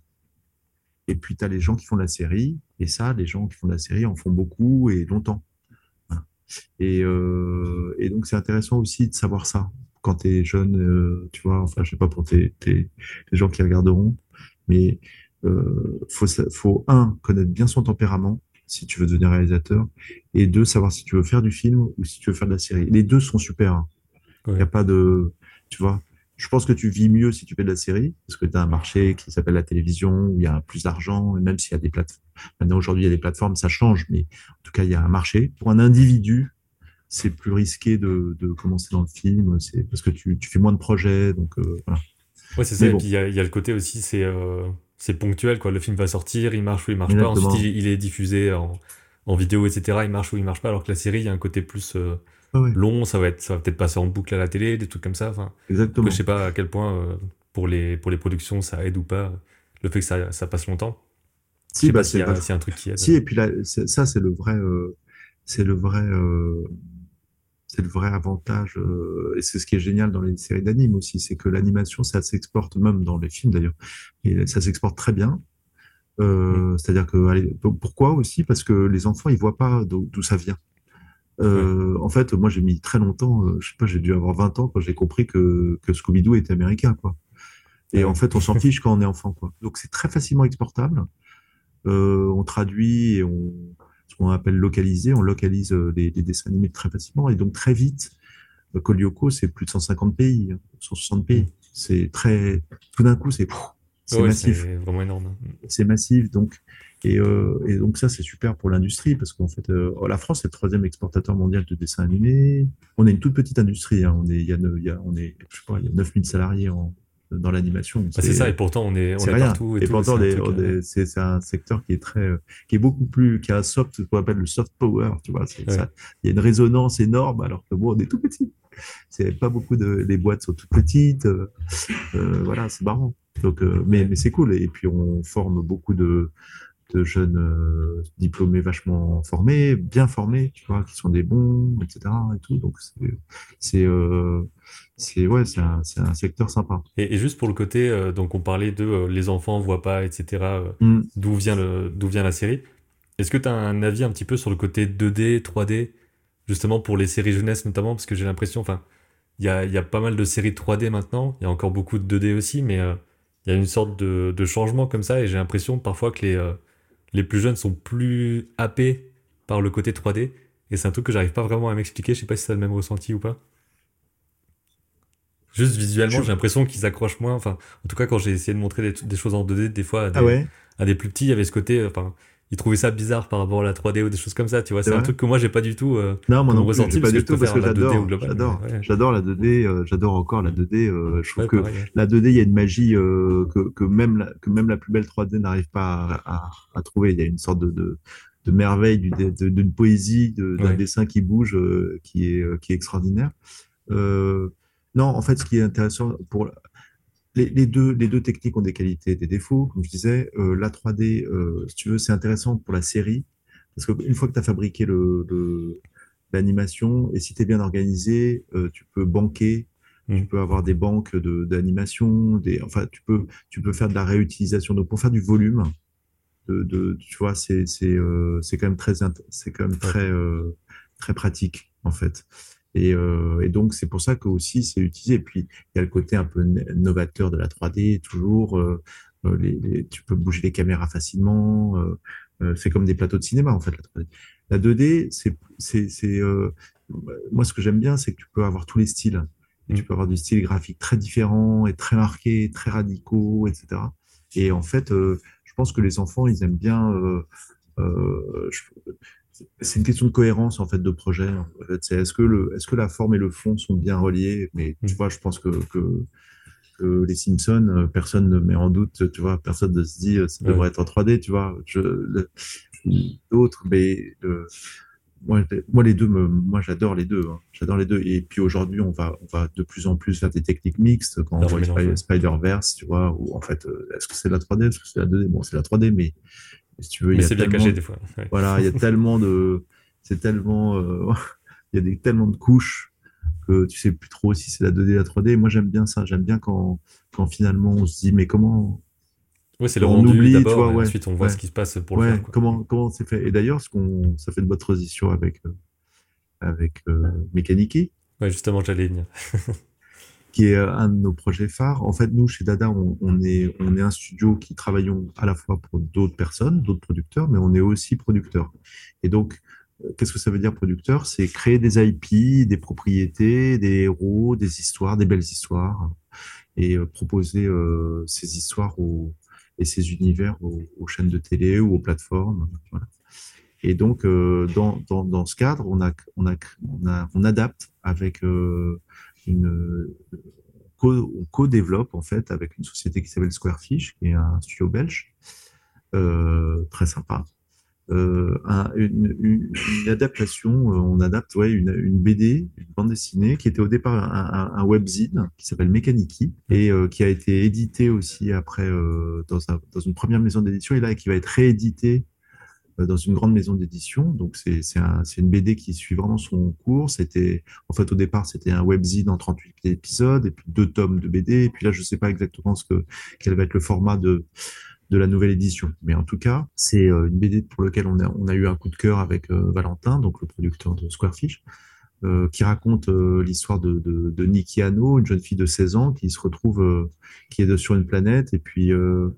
Et puis, tu as les gens qui font de la série, et ça, les gens qui font de la série en font beaucoup et longtemps. Voilà. Et, euh, et donc, c'est intéressant aussi de savoir ça. Quand tu es jeune, euh, tu vois, enfin, je sais pas pour tes, tes, les gens qui regarderont, mais euh, faut, sa- faut, un, connaître bien son tempérament, si tu veux devenir réalisateur, et deux, savoir si tu veux faire du film ou si tu veux faire de la série. Les deux sont super, hein. Il n'y a Ouais. pas de, tu vois, je pense que tu vis mieux si tu fais de la série, parce que tu as un marché qui s'appelle la télévision, où il y a plus d'argent, et même s'il y a des plateformes. Maintenant, aujourd'hui, il y a des plateformes, ça change, mais en tout cas, il y a un marché. Pour un individu, c'est plus risqué de, de commencer dans le film, c'est parce que tu, tu fais moins de projets, donc euh, voilà. Ouais, c'est ça. Mais Et puis bon, il y a, il y a le côté aussi, c'est euh, c'est ponctuel, quoi. Le film va sortir, il marche ou il marche pas. Ensuite, il, exactement. il est diffusé en, en vidéo, et cetera. Il marche ou il marche pas. Alors que la série, il y a un côté plus euh, Ah ouais, long. Ça va être, ça va peut-être passer en boucle à la télé, des trucs comme ça. Enfin, après, je exactement. sais pas à quel point euh, pour les pour les productions ça aide ou pas le fait que ça, ça passe longtemps. Je Si, sais pas bah s'il c'est y a, vachement. s'il y a un truc qui aide. Si, et puis là, c'est- ça, c'est le vrai, euh, c'est le vrai, euh, c'est le vrai avantage, euh, et c'est ce qui est génial dans les séries d'anime aussi, c'est que l'animation, ça s'exporte, même dans les films d'ailleurs, et ça s'exporte très bien. Mm. Euh, c'est-à-dire que, allez, pourquoi aussi? Parce que les enfants, ils voient pas d'où d'où ça vient. Ouais. Euh, en fait, moi, j'ai mis très longtemps, euh, je sais pas, j'ai dû avoir vingt ans quand j'ai compris que, que Scooby-Doo était américain, quoi. Ah Et en oui. fait, on s'en fiche quand on est enfant, quoi. Donc, c'est très facilement exportable. Euh, on traduit et on, ce qu'on appelle localiser, on localise euh, les, les dessins animés très facilement. Et donc, très vite, euh, Colyoko, c'est plus de cent cinquante pays, hein, cent soixante Mm. pays. C'est très, tout d'un coup, c'est, c'est Ouais, massif. c'est vraiment énorme. Mm. C'est massif. Donc, Et, euh, et donc ça, c'est super pour l'industrie parce qu'en fait, euh, la France est le troisième exportateur mondial de dessins animés. On est une toute petite industrie. Hein. On est, il y a, ne- il y a, on est, je sais pas, il y a neuf mille salariés en, dans l'animation. Bah, c'est ça, et C'est, pourtant on est, on c'est est rien. partout et Et tout, pourtant, c'est on un est- truc. on euh, est- c'est, c'est un secteur qui est très, euh, qui est beaucoup plus, qui a un soft, ce qu'on appelle le soft power. Tu vois, c'est ouais. ça. Il y a une résonance énorme alors que bon, on est tout petit. C'est pas beaucoup de, les boîtes sont toutes petites. Euh, euh, voilà, c'est marrant. Donc, euh, mais, Ouais. mais c'est cool. Et puis on forme beaucoup de de jeunes euh, diplômés vachement formés, bien formés, tu vois, qui sont des bons, et cetera. Et tout. Donc c'est c'est euh, c'est ouais, c'est un, c'est un secteur sympa. Et, et juste pour le côté, euh, donc on parlait de euh, les enfants voient pas, et cetera euh, Mm. d'où vient le, d'où vient la série. Est-ce que tu as un avis un petit peu sur le côté deux D, trois D, justement pour les séries jeunesse notamment, parce que j'ai l'impression, enfin, il y a, il y a pas mal de séries trois D maintenant, il y a encore beaucoup de deux D aussi, mais euh, il y a une sorte de, de changement comme ça, et j'ai l'impression parfois que les, euh, les plus jeunes sont plus happés par le côté trois D, et c'est un truc que j'arrive pas vraiment à m'expliquer, je sais pas si ça le même ressenti ou pas. Juste visuellement, Je... j'ai l'impression qu'ils accrochent moins. Enfin, en tout cas, quand j'ai essayé de montrer des, des choses en deux D, des fois, à Ah des, ouais, à des plus petits, il y avait ce côté. euh, Enfin, ils trouvaient ça bizarre par rapport à la trois D ou des choses comme ça, tu vois. c'est C'est un vrai. truc que moi, j'ai pas du tout euh, Non, moi comme non plus, j'ai ressenti, pas parce que du je tout parce préfère que la deux D au j'adore, global, mais j'adore, ouais. j'adore la deux D, euh, j'adore encore la deux D. Euh, je trouve Ouais, que pareil. Ouais. la deux D, il y a une magie euh, que, que même la, que même la plus belle trois D n'arrive pas à, à, à trouver. Il y a une sorte de, de, de merveille, du- de- d'une poésie, de- d'un Ouais. dessin qui bouge, euh, qui est, euh, qui est extraordinaire. Euh, non, en fait, ce qui est intéressant pour les, les deux, les deux techniques ont des qualités et des défauts. Comme je disais, euh, la trois D, euh, si tu veux, c'est intéressant pour la série parce qu'une fois que tu as fabriqué le, le- l'animation et si tu es bien organisé, euh, tu peux banquer, tu Mm. peux avoir des banques de, d'animation, des, enfin, tu peux, tu peux faire de la réutilisation. Donc, pour faire du volume, de, de, tu vois, c'est, c'est, euh, c'est quand même très, int- c'est quand même Ouais. très, euh, très pratique, en fait. Et, euh, et donc, c'est pour ça que aussi c'est utilisé. Et puis, il y a le côté un peu novateur de la trois D, toujours. Euh, euh, les, les- tu peux bouger les caméras facilement. Euh, euh, c'est comme des plateaux de cinéma, en fait, la trois D. La deux D, c'est, c'est, c'est, euh, moi, ce que j'aime bien, c'est que tu peux avoir tous les styles. Et tu Mm. peux avoir des styles graphiques très différents et très marqués, très radicaux, et cetera. Et en fait, euh, je pense que les enfants, ils aiment bien. Euh, euh, je- c'est une question de cohérence en fait de projet. En fait, c'est est-ce que le, est-ce que la forme et le fond sont bien reliés? Mais tu Mm. vois, je pense que, que, que les Simpsons, euh, personne ne met en doute. Tu vois, personne ne se dit euh, ça Ouais. devrait être en trois D. Tu vois, je, le- d'autres, mais euh, moi, moi les deux, me, moi j'adore les deux. Hein. J'adore les deux. Et puis aujourd'hui, on va, on va de plus en plus faire des techniques mixtes quand on Faire du voit mélange, Spider- ouais. Spider-Verse, tu vois, où en fait, euh, est-ce que c'est la trois D, est-ce que c'est la deux D? Bon, c'est la trois D, mais si tu veux, il Mais y a c'est bien tellement, caché de- des fois. Ouais. voilà, il y a tellement de, c'est tellement, euh, il y a des, tellement de couches que tu sais plus trop si c'est la deux D, la trois D. Moi, j'aime bien ça. J'aime bien quand, quand finalement on se dit, mais comment, Ouais, c'est le on rendu oublie, tu d'abord, vois, et ouais, ensuite on voit ce ouais, qui se passe pour le faire, ouais, quoi. Mm. comment, comment c'est fait. Et d'ailleurs, ce qu'on, ça fait de bonne transition avec, euh, avec euh, Mechaniki, Ouais, justement, j'allais y venir. qui est euh, un de nos projets phares. En fait, nous, chez Dada, on, on est, on est un studio qui travaillons à la fois pour d'autres personnes, d'autres producteurs, mais on est aussi producteur. Et donc, euh, qu'est-ce que ça veut dire producteur? C'est créer des I P, des propriétés, des héros, des histoires, des belles histoires, et euh, proposer euh, ces histoires aux, et ces univers aux, aux chaînes de télé ou aux plateformes. Voilà. Et donc, euh, dans, dans, dans ce cadre, on, a, on, a, on, a, on adapte avec euh, une, co- on co-développe en fait avec une société qui s'appelle Squarefish, qui est un studio belge, euh, très sympa. Euh, un- une, une- une adaptation, euh, on adapte ouais, une, une B D, une bande dessinée, qui était au départ un, un, un webzine qui s'appelle Mechaniki Mm. et euh, qui a été édité aussi après euh, dans, un- dans une première maison d'édition et là qui va être réédité euh, dans une grande maison d'édition. Donc c'est c'est un, c'est une B D qui suit vraiment son cours. C'était en fait au départ c'était un webzine en trente-huit épisodes et puis deux tomes de B D. Et puis là je sais pas exactement ce que quel va être le format de de la nouvelle édition. Mais en tout cas c'est euh, une B D pour laquelle on a on a eu un coup de cœur avec euh, Valentin, donc le producteur de Squarefish. Euh, qui raconte euh, l'histoire de, de, de Nikki Hano, une jeune fille de seize ans qui se retrouve, euh, qui est de, sur une planète et puis euh,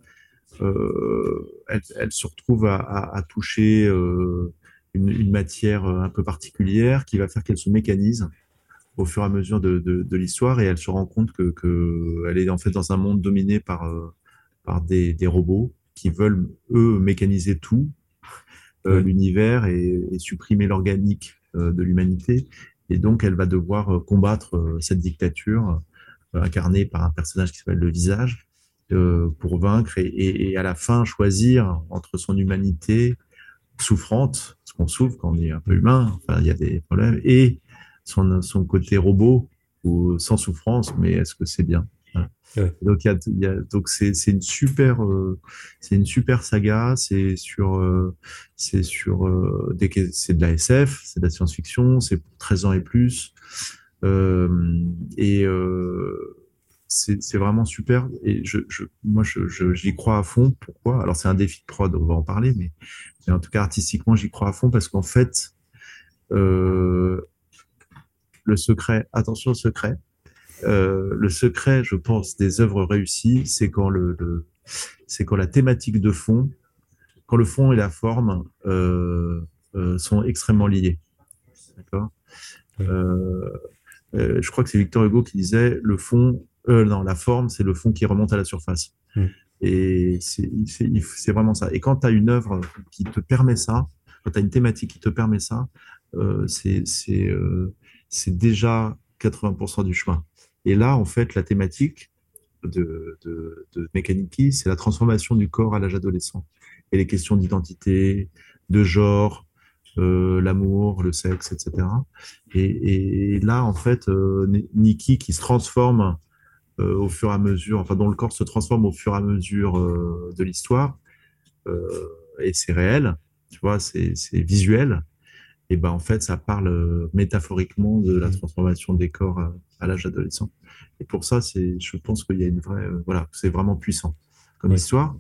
euh, elle, elle, se retrouve à, à, à toucher euh, une, une, matière un peu particulière qui va faire qu'elle se mécanise au fur et à mesure de, de, de l'histoire et elle se rend compte que, que elle est en fait dans un monde dominé par, euh, par des, des robots qui veulent, eux, mécaniser tout, euh, Ouais. l'univers, et, et supprimer l'organique euh, de l'humanité. Et donc, elle va devoir euh, combattre euh, cette dictature euh, incarnée par un personnage qui s'appelle le Visage, euh, pour vaincre et, et, et à la fin choisir entre son humanité souffrante, parce qu'on souffre quand on est un peu Mm. humain, enfin, il y a des problèmes, et son, son côté robot, ou sans souffrance, mais est-ce que c'est bien? Voilà. Ouais. Donc, il y a, il y a, donc c'est, c'est une super, euh, c'est une super saga. C'est sur, euh, c'est sur, euh, des, c'est de la S F, c'est de la science-fiction, c'est pour treize ans et plus, euh, et euh, c'est, c'est vraiment super. Et je, je, moi, je, je, j'y crois à fond. Pourquoi? Alors, c'est un défi de prod, on va en parler, mais, mais en tout cas, artistiquement, j'y crois à fond parce qu'en fait, euh, le secret, attention au secret, euh, le secret, je pense, des œuvres réussies, c'est quand le, le c'est quand la thématique de fond, quand le fond et la forme euh, euh, sont extrêmement liés. D'accord. Ouais. Euh, euh, je crois que c'est Victor Hugo qui disait le fond, euh, non, la forme, c'est le fond qui remonte à la surface. Mm. Et c'est c'est c'est vraiment ça. Et quand tu as une œuvre qui te permet ça, quand tu as une thématique qui te permet ça, euh, c'est c'est euh, c'est déjà quatre-vingts pour cent du chemin. Et là, en fait, la thématique de, de, de Mechaniki, c'est la transformation du corps à l'âge adolescent. Et les questions d'identité, de genre, euh, l'amour, le sexe, et cetera. Et, et là, en fait, euh, Nikki qui se transforme euh, au fur et à mesure, enfin, dont le corps se transforme au fur et à mesure euh, de l'histoire, euh, et c'est réel, tu vois, c'est c'est visuel, et ben en fait, ça parle euh, métaphoriquement de la Mm. transformation des corps à, à l'âge adolescent. Et pour ça, c'est, je pense qu'il y a une vraie, euh, voilà, c'est vraiment puissant comme Ouais. histoire.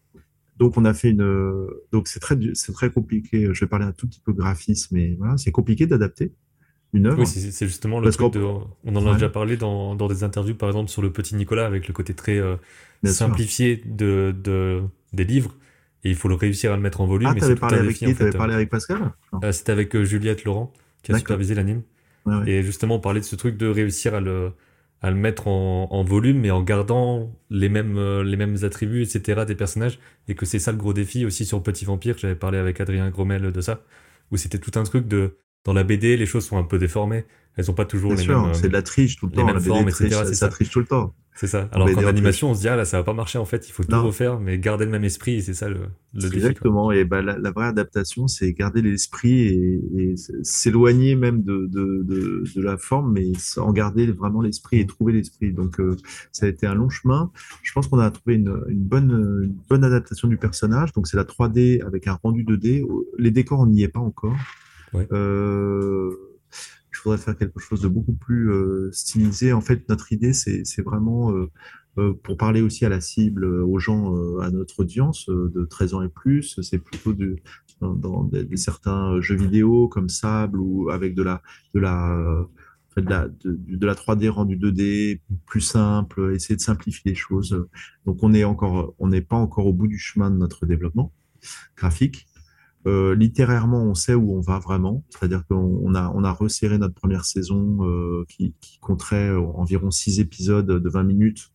Donc on a fait une, euh, donc c'est très, c'est très compliqué. Je vais parler un tout petit peu graphisme, mais voilà, c'est compliqué d'adapter une Oui, œuvre c'est c'est justement le parce truc qu'on, de. On en a ouais, déjà parlé dans, dans des interviews, par exemple, sur le petit Nicolas, avec le côté très euh, bien sûr. simplifié de, de, des livres. Et il faut le réussir à le mettre en Ah, volume, et c'est t'avais tout parlé un avec défi, en qui? T'avais fait. Euh, parlé avec Pascal? Non. euh, c'était avec euh, Juliette Laurent, qui a D'accord. supervisé l'anime. Ouais, ouais. Et justement, on parlait de ce truc de réussir à le, à le mettre en, en volume, mais en gardant les mêmes, euh, les mêmes attributs, et cetera des personnages. Et que c'est ça le gros défi aussi sur Petit Vampire. J'avais parlé avec Adrien Gromel de ça, où c'était tout un truc de. Dans la B D, les choses sont un peu déformées. Elles ont pas toujours Bien les mêmes, sûr, euh, c'est de la triche tout le les temps. mêmes La B D formes, triche, et cetera. ça, C'est ça ça. triche tout le temps. C'est ça. En Alors qu'en B D, on triche. animation, on se dit, ah là, ça va pas marcher, en fait, il faut tout Non, refaire, mais garder le même esprit, et c'est ça le, le défi, quoi. exactement. Et ben, la, la vraie adaptation, c'est garder l'esprit et, et s'éloigner même de, de, de, de la forme, mais en garder vraiment l'esprit et Mm. trouver l'esprit. Donc, euh, ça a été un long chemin. Je pense qu'on a trouvé une, une bonne, une bonne adaptation du personnage. Donc, c'est la trois D avec un rendu deux D. Les décors, on n'y est pas encore. Ouais. Euh, il faudrait faire quelque chose de beaucoup plus euh, stylisé. En fait, notre idée, c'est c'est vraiment euh, euh, pour parler aussi à la cible, euh, aux gens, euh, à notre audience euh, de treize ans et plus. C'est plutôt de, dans, dans des, des certains jeux vidéo comme Sable ou avec de la de la euh, en fait, de la, de, de la trois D rendue deux D plus simple, essayer de simplifier les choses. Donc on est encore, on n'est pas encore au bout du chemin de notre développement graphique. Euh, littérairement, on sait où on va vraiment, c'est-à-dire qu'on on a, on a resserré notre première saison euh, qui, qui compterait euh, environ six épisodes de vingt minutes.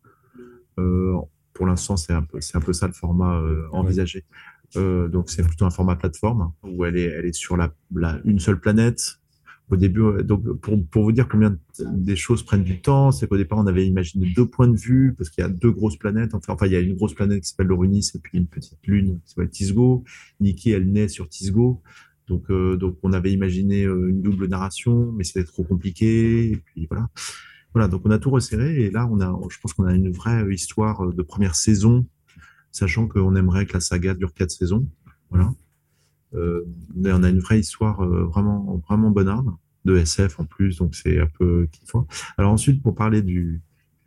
Euh, pour l'instant, c'est un peu, c'est un peu ça le format euh, Ouais. envisagé. Euh, donc, c'est plutôt un format plateforme hein, où elle est, elle est sur la, la, une seule planète. Au début, euh, donc pour, pour vous dire combien des choses prennent du temps, c'est qu'au départ, on avait imaginé deux points de vue parce qu'il y a deux grosses planètes. Enfin, enfin, il y a une grosse planète qui s'appelle l'Orunis et puis une petite lune qui s'appelle Tisgo. Nikki, elle naît sur Tisgo. Donc, euh, donc, on avait imaginé euh, une double narration, mais c'était trop compliqué. Et puis voilà. Voilà, donc on a tout resserré et là, on a, je pense qu'on a une vraie histoire euh, de première saison, sachant qu'on aimerait que la saga dure quatre saisons. Mm. Voilà. Euh, mais on a une vraie histoire euh, vraiment, vraiment bonarde, de S F en plus, donc c'est un peu kiffant. Alors ensuite, pour parler du,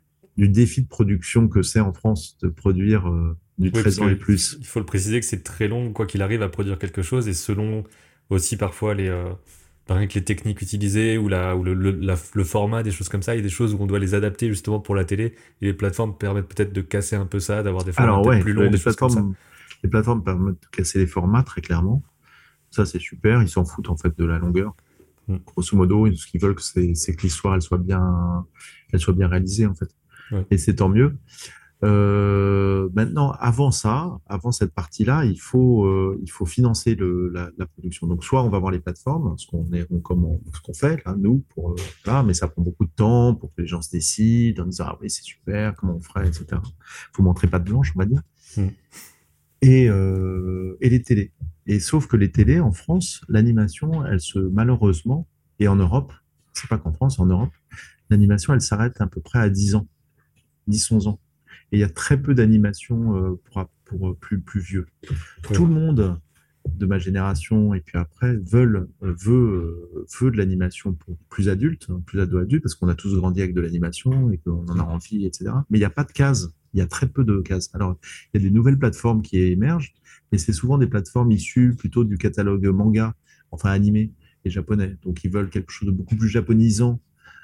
du défi de production que c'est en France de produire euh, du Oui, parce treize ans et qu'il plus. faut le préciser que c'est très long, quoi qu'il arrive, à produire quelque chose, et selon aussi parfois les, euh, par exemple, les techniques utilisées ou, la, ou le, le, la- le format, des choses comme ça, il y a des choses où on doit les adapter justement pour la télé, et les plateformes permettent peut-être de casser un peu ça, d'avoir des formats Alors peut-être ouais, plus longs, les des choses comme ça. plateformes, les plateformes permettent de casser les formats très clairement. Ça, c'est super. Ils s'en foutent en fait de la longueur. Mm. Grosso modo, ce qu'ils veulent, c'est c'est que l'histoire elle soit bien, elle soit bien réalisée en fait. Ouais. Et c'est tant mieux. Euh, maintenant, avant ça, avant cette partie-là, il faut, euh, il faut financer le, la, la production. Donc, soit on va voir les plateformes, ce qu'on est, on, comme on- ce qu'on fait, là, nous, pour, euh, là, mais ça prend beaucoup de temps pour que les gens se décident en disant, ah oui, c'est super, comment on ferait, et cetera. Faut montrer patte blanche, on va dire. Mm. Et, euh, et les télés. Et sauf que les télés, en France, l'animation, elle se, malheureusement, et en Europe, c'est pas qu'en France, en Europe, l'animation, elle s'arrête à peu près à dix ans, dix onze ans. Et il y a très peu d'animations euh, pour, pour plus, plus vieux. Oui. Tout le monde de ma génération et puis après veulent, euh, veut, euh, veut de l'animation pour plus adultes, hein, plus ado-adultes, parce qu'on a tous grandi avec de l'animation et qu'on en a envie, et cetera. Mais il n'y a pas de cases. Il y a très peu de cases. Alors, il y a des nouvelles plateformes qui émergent, mais c'est souvent des plateformes issues plutôt du catalogue manga, enfin animé et japonais. Donc, ils veulent quelque chose de beaucoup plus japonisant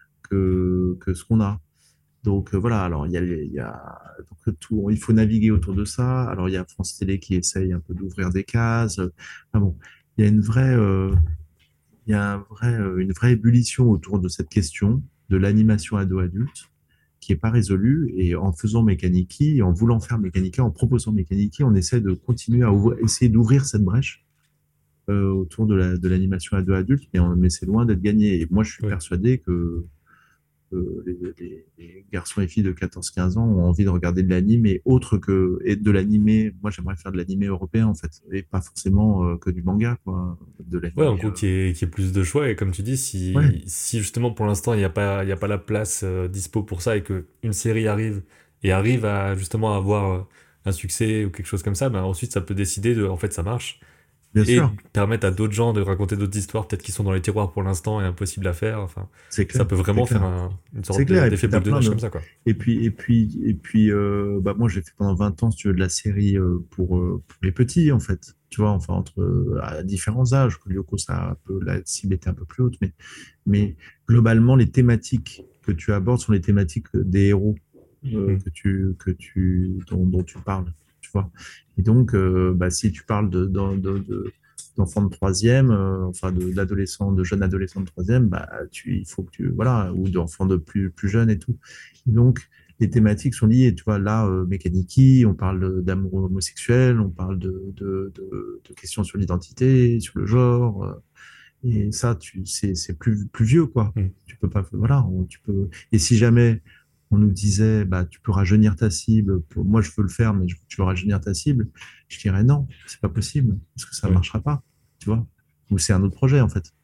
que, que ce qu'on a. Donc euh, voilà, alors il y a, il y a donc, tout, il faut naviguer autour de ça. Alors il y a France Télé qui essaye un peu d'ouvrir des cases. Enfin bon, il y a une vraie, euh, il y a un vrai, euh, une vraie ébullition autour de cette question de l'animation ado-adulte qui est pas résolue. Et en faisant Mekaniki, en voulant faire Mekaniki, en proposant Mekaniki, on essaie de continuer à ouvrir, essayer d'ouvrir cette brèche euh, autour de la, de l'animation ado-adulte, mais, on- mais c'est loin d'être gagné. Et moi, je suis Oui. persuadé que euh, les, les- les garçons et filles de quatorze quinze ans ont envie de regarder de l'anime et autre que et de l'animé. Moi, j'aimerais faire de l'animé européen en fait, et pas forcément euh, que du manga, quoi, de Ouais, en l'animé. gros, euh, qu'il y ait, qu'il y ait plus de choix. Et comme tu dis, Ouais, si, si justement pour l'instant, il n'y a pas, il y a pas la place euh, dispo pour ça et qu'une série arrive et arrive à justement avoir euh, un succès ou quelque chose comme ça, ben ensuite, ça peut décider de, en fait, ça marche. bien Et sûr, permettre à d'autres gens de raconter d'autres histoires, peut-être qui sont dans les tiroirs pour l'instant et impossibles à faire. Enfin, c'est ça clair, peut c'est vraiment faire clair. un- une C'est sorte clair, de- et d'effet puis t'as boule de plein neige de. comme ça, quoi. Et puis, et puis, et puis, euh, bah moi j'ai fait pendant vingt ans, si tu veux, de la série euh, pour, euh, pour les petits, en fait. Tu vois, enfin, entre euh, à différents âges. Lyoko, ça un peu, la cible était un peu plus haute, mais, mais globalement, les thématiques que tu abordes sont les thématiques des héros euh, Mm. que tu, que tu, dont, dont tu parles. Tu vois. Et donc, euh, bah, si tu parles de, de, de, de- d'enfants de troisième, euh, enfin de d'adolescents, de jeunes adolescents de troisième, bah tu, il faut que tu, voilà, ou d'enfants de plus plus jeunes et tout. Donc les thématiques sont liées. Tu vois là, euh, Mécaniki, on parle d'amour homosexuel, on parle de de, de, de questions sur l'identité, sur le genre. euh, et ça, tu, c'est, c'est plus, plus vieux, quoi. Mm. Tu peux pas, voilà, on- tu peux. Et si jamais on nous disait, bah, tu peux rajeunir ta cible, pour- moi je veux le faire, mais je- tu veux rajeunir ta cible, je dirais non, c'est pas possible, parce que ça Ouais. marchera pas, tu vois. Ou c'est un autre projet, en fait.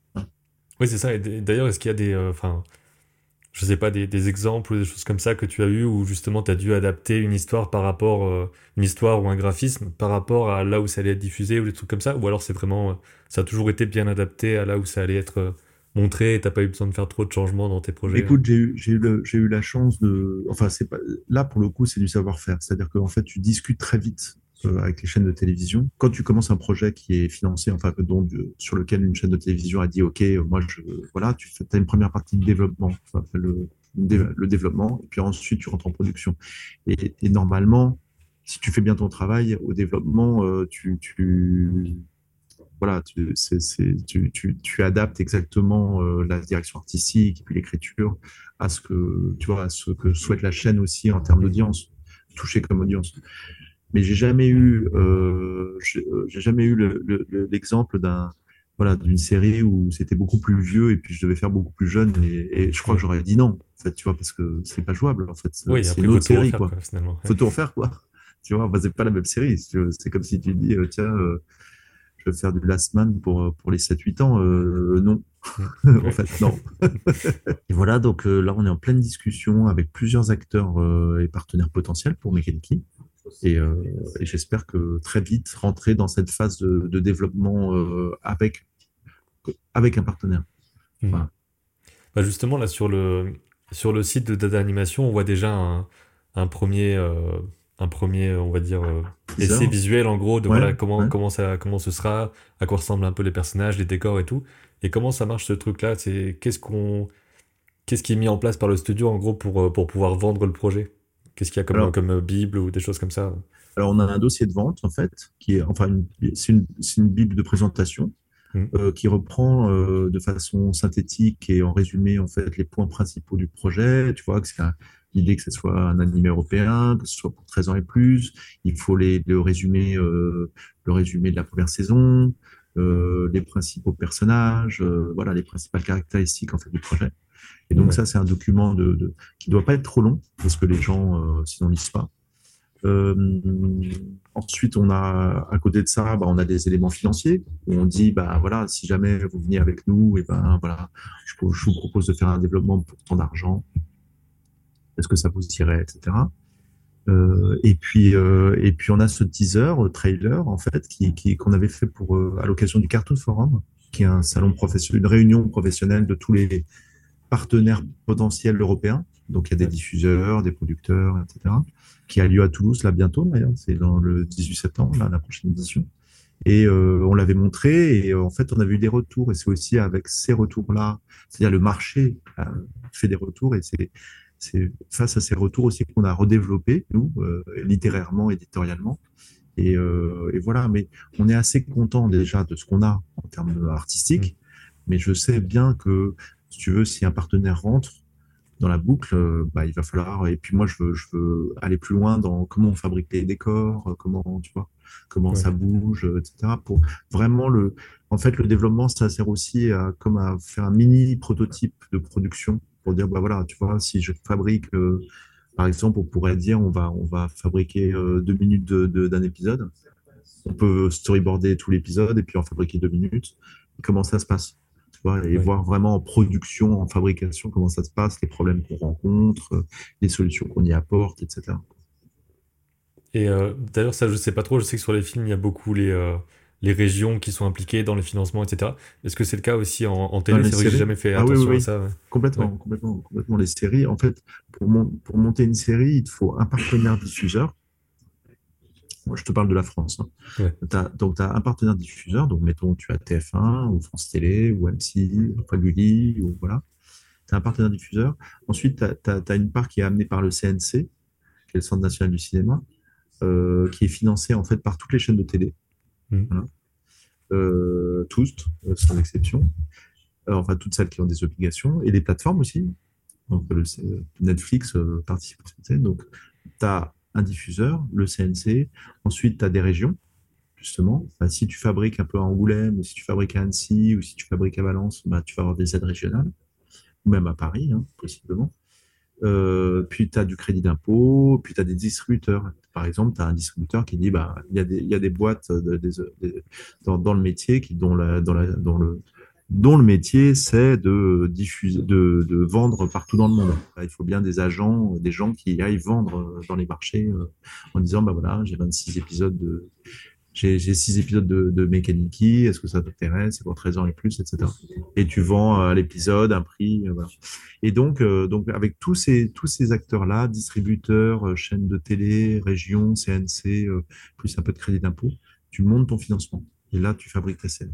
Oui, c'est ça. Et d- d'ailleurs, est-ce qu'il y a des, euh, enfin, je sais pas, des, des exemples ou des choses comme ça que tu as eu où justement tu as dû adapter une histoire par rapport, euh, une histoire ou un graphisme par rapport à là où ça allait être diffusé ou des trucs comme ça, ou alors c'est vraiment, euh, ça a toujours été bien adapté à là où ça allait être euh, montré et t'as pas eu besoin de faire trop de changements dans tes projets. euh. Écoute, j'ai eu, j'ai eu, le- j'ai eu la chance de. Enfin, c'est pas. Là, pour le coup, c'est du savoir-faire. C'est-à-dire qu'en fait, tu discutes très vite euh, avec les chaînes de télévision. Quand tu commences un projet qui est financé, enfin, que- dont, euh, sur lequel une chaîne de télévision a dit, OK, euh, moi, je. Voilà, tu fais, as une première partie de développement, enfin, le, Mhm. le développement, et puis ensuite, tu rentres en production. Et, et normalement, si tu fais bien ton travail au développement, euh, tu, tu, voilà, tu, c'est, c'est, tu, tu, tu adaptes exactement euh, la direction artistique et puis l'écriture à ce que tu vois, à ce que souhaite la chaîne aussi en termes Mhm. d'audience, toucher comme audience. Mais j'ai jamais eu, euh, j'ai euh, j'ai jamais eu le- le- le- l'exemple d'un voilà d'une série où c'était beaucoup plus vieux et puis je devais faire beaucoup plus jeune et, et je crois que Ouais. j'aurais dit non en fait tu vois parce que c'est pas jouable en fait Oui, c'est après une il faut autre tout série refaire quoi quoi finalement. Ouais. faut tout refaire quoi tu vois bah, c'est pas la même série si tu veux. C'est comme si tu dis euh, tiens euh, je veux faire du Last Man pour, euh, pour les sept huit ans. Euh, non, Mhm. en Ouais. fait, non. Et voilà, donc euh, là, on est en pleine discussion avec plusieurs acteurs euh, et partenaires potentiels pour Mekaniki. Et, euh, et j'espère que très vite rentrer dans cette phase de, de développement euh, avec, avec un partenaire. Mhm. Voilà. Bah justement là sur le sur le site de Data Animation, on voit déjà un, un premier euh, un premier on va dire euh, essai Teaser. visuel en gros de Ouais, voilà comment ouais. comment ça comment ce sera, à quoi ressemblent un peu les personnages, les décors et tout, et comment ça marche ce truc là, c'est qu'est-ce qu'on qu'est-ce qui est mis en place par le studio en gros pour euh, pour pouvoir vendre le projet, qu'est-ce qu'il y a comme Alors, comme euh, bible ou des choses comme ça. alors, on a un dossier de vente, en fait, qui est, enfin, une- c'est une, c'est une bible de présentation Mhm. euh, qui reprend euh, de façon synthétique et en résumé en fait les points principaux du projet. Tu vois que c'est un, l'idée que ce soit un animé européen, que ce soit pour treize ans et plus. Il faut les, le résumé, euh, le résumé de la première saison, euh, les principaux personnages, euh, voilà, les principales caractéristiques en fait du projet. Et donc Ouais. ça, c'est un document de, de, qui doit pas être trop long parce que les gens, euh, sinon, lisent pas. Euh, ensuite, on a à côté de ça, bah, on a des éléments financiers où on dit, bah voilà, si jamais vous venez avec nous, et ben voilà, je, je vous propose de faire un développement pour tant d'argent. Est-ce que ça vous irait, et cetera. Euh, et puis, euh, et puis on a ce teaser, euh, trailer en fait, qui, qui qu'on avait fait pour euh, à l'occasion du Cartoon Forum, qui est un salon professionnel, une réunion professionnelle de tous les partenaires potentiels européens. Donc il y a des Ouais. diffuseurs, des producteurs, et cetera. Qui a lieu à Toulouse là bientôt d'ailleurs. C'est dans le dix-huit septembre, là, la prochaine édition. Et euh, on l'avait montré et euh, en fait on avait eu des retours et c'est aussi avec ces retours-là, c'est-à-dire le marché euh, fait des retours et c'est c'est face à ces retours aussi qu'on a redéveloppé nous euh, littérairement, éditorialement et, euh, et voilà. Mais on est assez content déjà de ce qu'on a en termes Mm. artistiques, mais je sais bien que si tu veux, si un partenaire rentre dans la boucle, euh, bah, il va falloir. Et puis moi, je veux, je veux aller plus loin dans comment on fabrique les décors, euh, comment tu vois, comment Ouais. ça bouge, euh, et cetera. Pour vraiment le, en fait, le développement, ça sert aussi à comme à faire un mini prototype de production pour dire, bah voilà, tu vois, si je fabrique, euh, par exemple, on pourrait dire, on va, on va fabriquer euh, deux minutes de, de- d'un épisode. On peut storyboarder tout l'épisode et puis en fabriquer deux minutes. Et comment ça se passe? Tu vois, et Ouais. voir vraiment en production, en fabrication, comment ça se passe, les problèmes qu'on rencontre, euh, les solutions qu'on y apporte, et cetera. Et euh, d'ailleurs, ça, je sais pas trop. Je sais que sur les films, il y a beaucoup les, euh, les régions qui sont impliquées dans les financements, et cetera. Est-ce que c'est le cas aussi en, en Dans télé? les C'est vrai que j'ai séries? jamais fait Ah oui, oui, attention à oui. ça. Ouais. Ouais. Complètement, complètement, complètement. Les séries, en fait, pour, mon- pour monter une série, il te faut un partenaire diffuseur. Moi, je te parle de la France, hein. Ouais. T'as- donc, tu as un partenaire diffuseur. Donc, mettons, tu as T F un ou France Télé ou M C, ou Gulli, ou voilà. Tu as un partenaire diffuseur. Ensuite, tu as, une part qui est amenée par le C N C, qui est le Centre national du cinéma, euh, qui est financé en fait par toutes les chaînes de télé, Mm. voilà. Euh, tous, euh, sans exception. Euh, enfin, toutes celles qui ont des obligations, et les plateformes aussi. Donc, le, Netflix euh, participe à ce. Donc, tu as un diffuseur, le C N C. Ensuite, tu as des régions, justement. Bah, si tu fabriques un peu à Angoulême, ou si tu fabriques à Annecy, ou si tu fabriques à Valence, bah, tu vas avoir des aides régionales, ou même à Paris, hein, possiblement. Euh, puis tu as du crédit d'impôt, puis tu as des distributeurs. Par exemple, tu as un distributeur qui dit bah il y a des, il y a des boîtes de- des- des- dans, dans le métier qui dont la, dans la, dans le dont le métier c'est de diffuser de, de vendre partout dans le monde. Il faut bien des agents, des gens qui aillent vendre dans les marchés euh, en disant bah voilà, j'ai vingt-six épisodes de j'ai j'ai six épisodes de, de Mechanici, est-ce que ça t'intéresse? C'est pour treize ans et plus, et cetera. Et tu vends à l'épisode un prix, euh, voilà. Et donc, euh, donc avec tous ces, tous ces acteurs-là, distributeurs, euh, chaînes de télé, régions, C N C, euh, plus un peu de crédit d'impôt, tu montes ton financement. Et là, tu fabriques ta scène.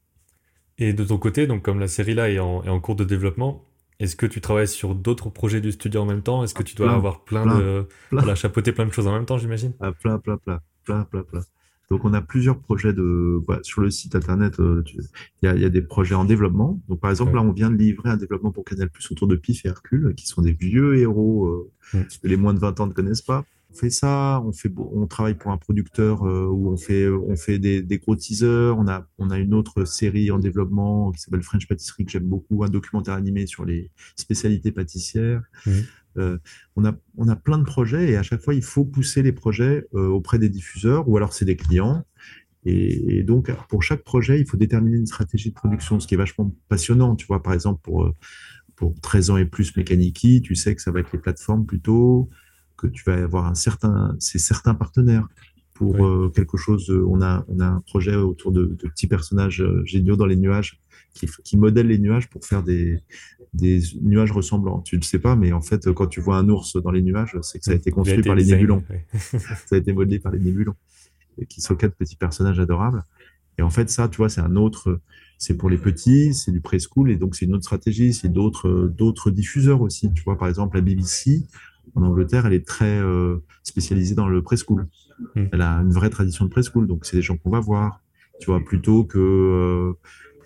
Et de ton côté, donc comme la série là est en, est en cours de développement, est-ce que tu travailles sur d'autres projets du studio en même temps? Est-ce que Ah, tu dois plein, avoir plein plein, de... Voilà, plein, chapeauter plein de choses en même temps, j'imagine? ah, plein, plein, plein, plein, plein, plein. Donc, on a plusieurs projets de, bah, sur le site internet. euh, tu- Il y a, il y a des projets en développement. Donc, par exemple, Ouais. là, on vient de livrer un développement pour Canal+ autour de Pif et Hercule, qui sont des vieux héros euh, Mm. que les moins de vingt ans ne connaissent pas. On fait ça, on fait, on travaille pour un producteur euh, où on fait, on fait des, des gros teasers. On a, on a une autre série en développement qui s'appelle French Pâtisserie que j'aime beaucoup, un documentaire animé sur les spécialités pâtissières. Mm. Euh, on a, on a plein de projets et à chaque fois, il faut pousser les projets euh, auprès des diffuseurs ou alors c'est des clients. Et, et donc, pour chaque projet, il faut déterminer une stratégie de production, ce qui est vachement passionnant. Tu vois, par exemple, pour, euh, pour treize ans et plus Meccaniki, tu sais que ça va être les plateformes plutôt, que tu vas avoir un certain, c'est certains partenaires. Pour Ouais. euh, quelque chose, euh, on a, on a un projet autour de, de petits personnages euh, géniaux dans les nuages qui, qui modèlent les nuages pour faire des, des nuages ressemblants. Tu ne le sais pas, mais en fait, quand tu vois un ours dans les nuages, c'est que ça a Mm. été Il a construit été par les designé. nébulons. Ouais. Ça a été modelé par les nébulons, et qui sont quatre petits personnages adorables. Et en fait, ça, tu vois, c'est un autre, c'est pour les petits, c'est du preschool, et donc c'est une autre stratégie, c'est d'autres, d'autres diffuseurs aussi. Tu vois, par exemple, la B B C, en Angleterre, elle est très euh, spécialisée dans le preschool. Mm. Elle a une vraie tradition de preschool, donc c'est des gens qu'on va voir, tu vois, plutôt que, euh,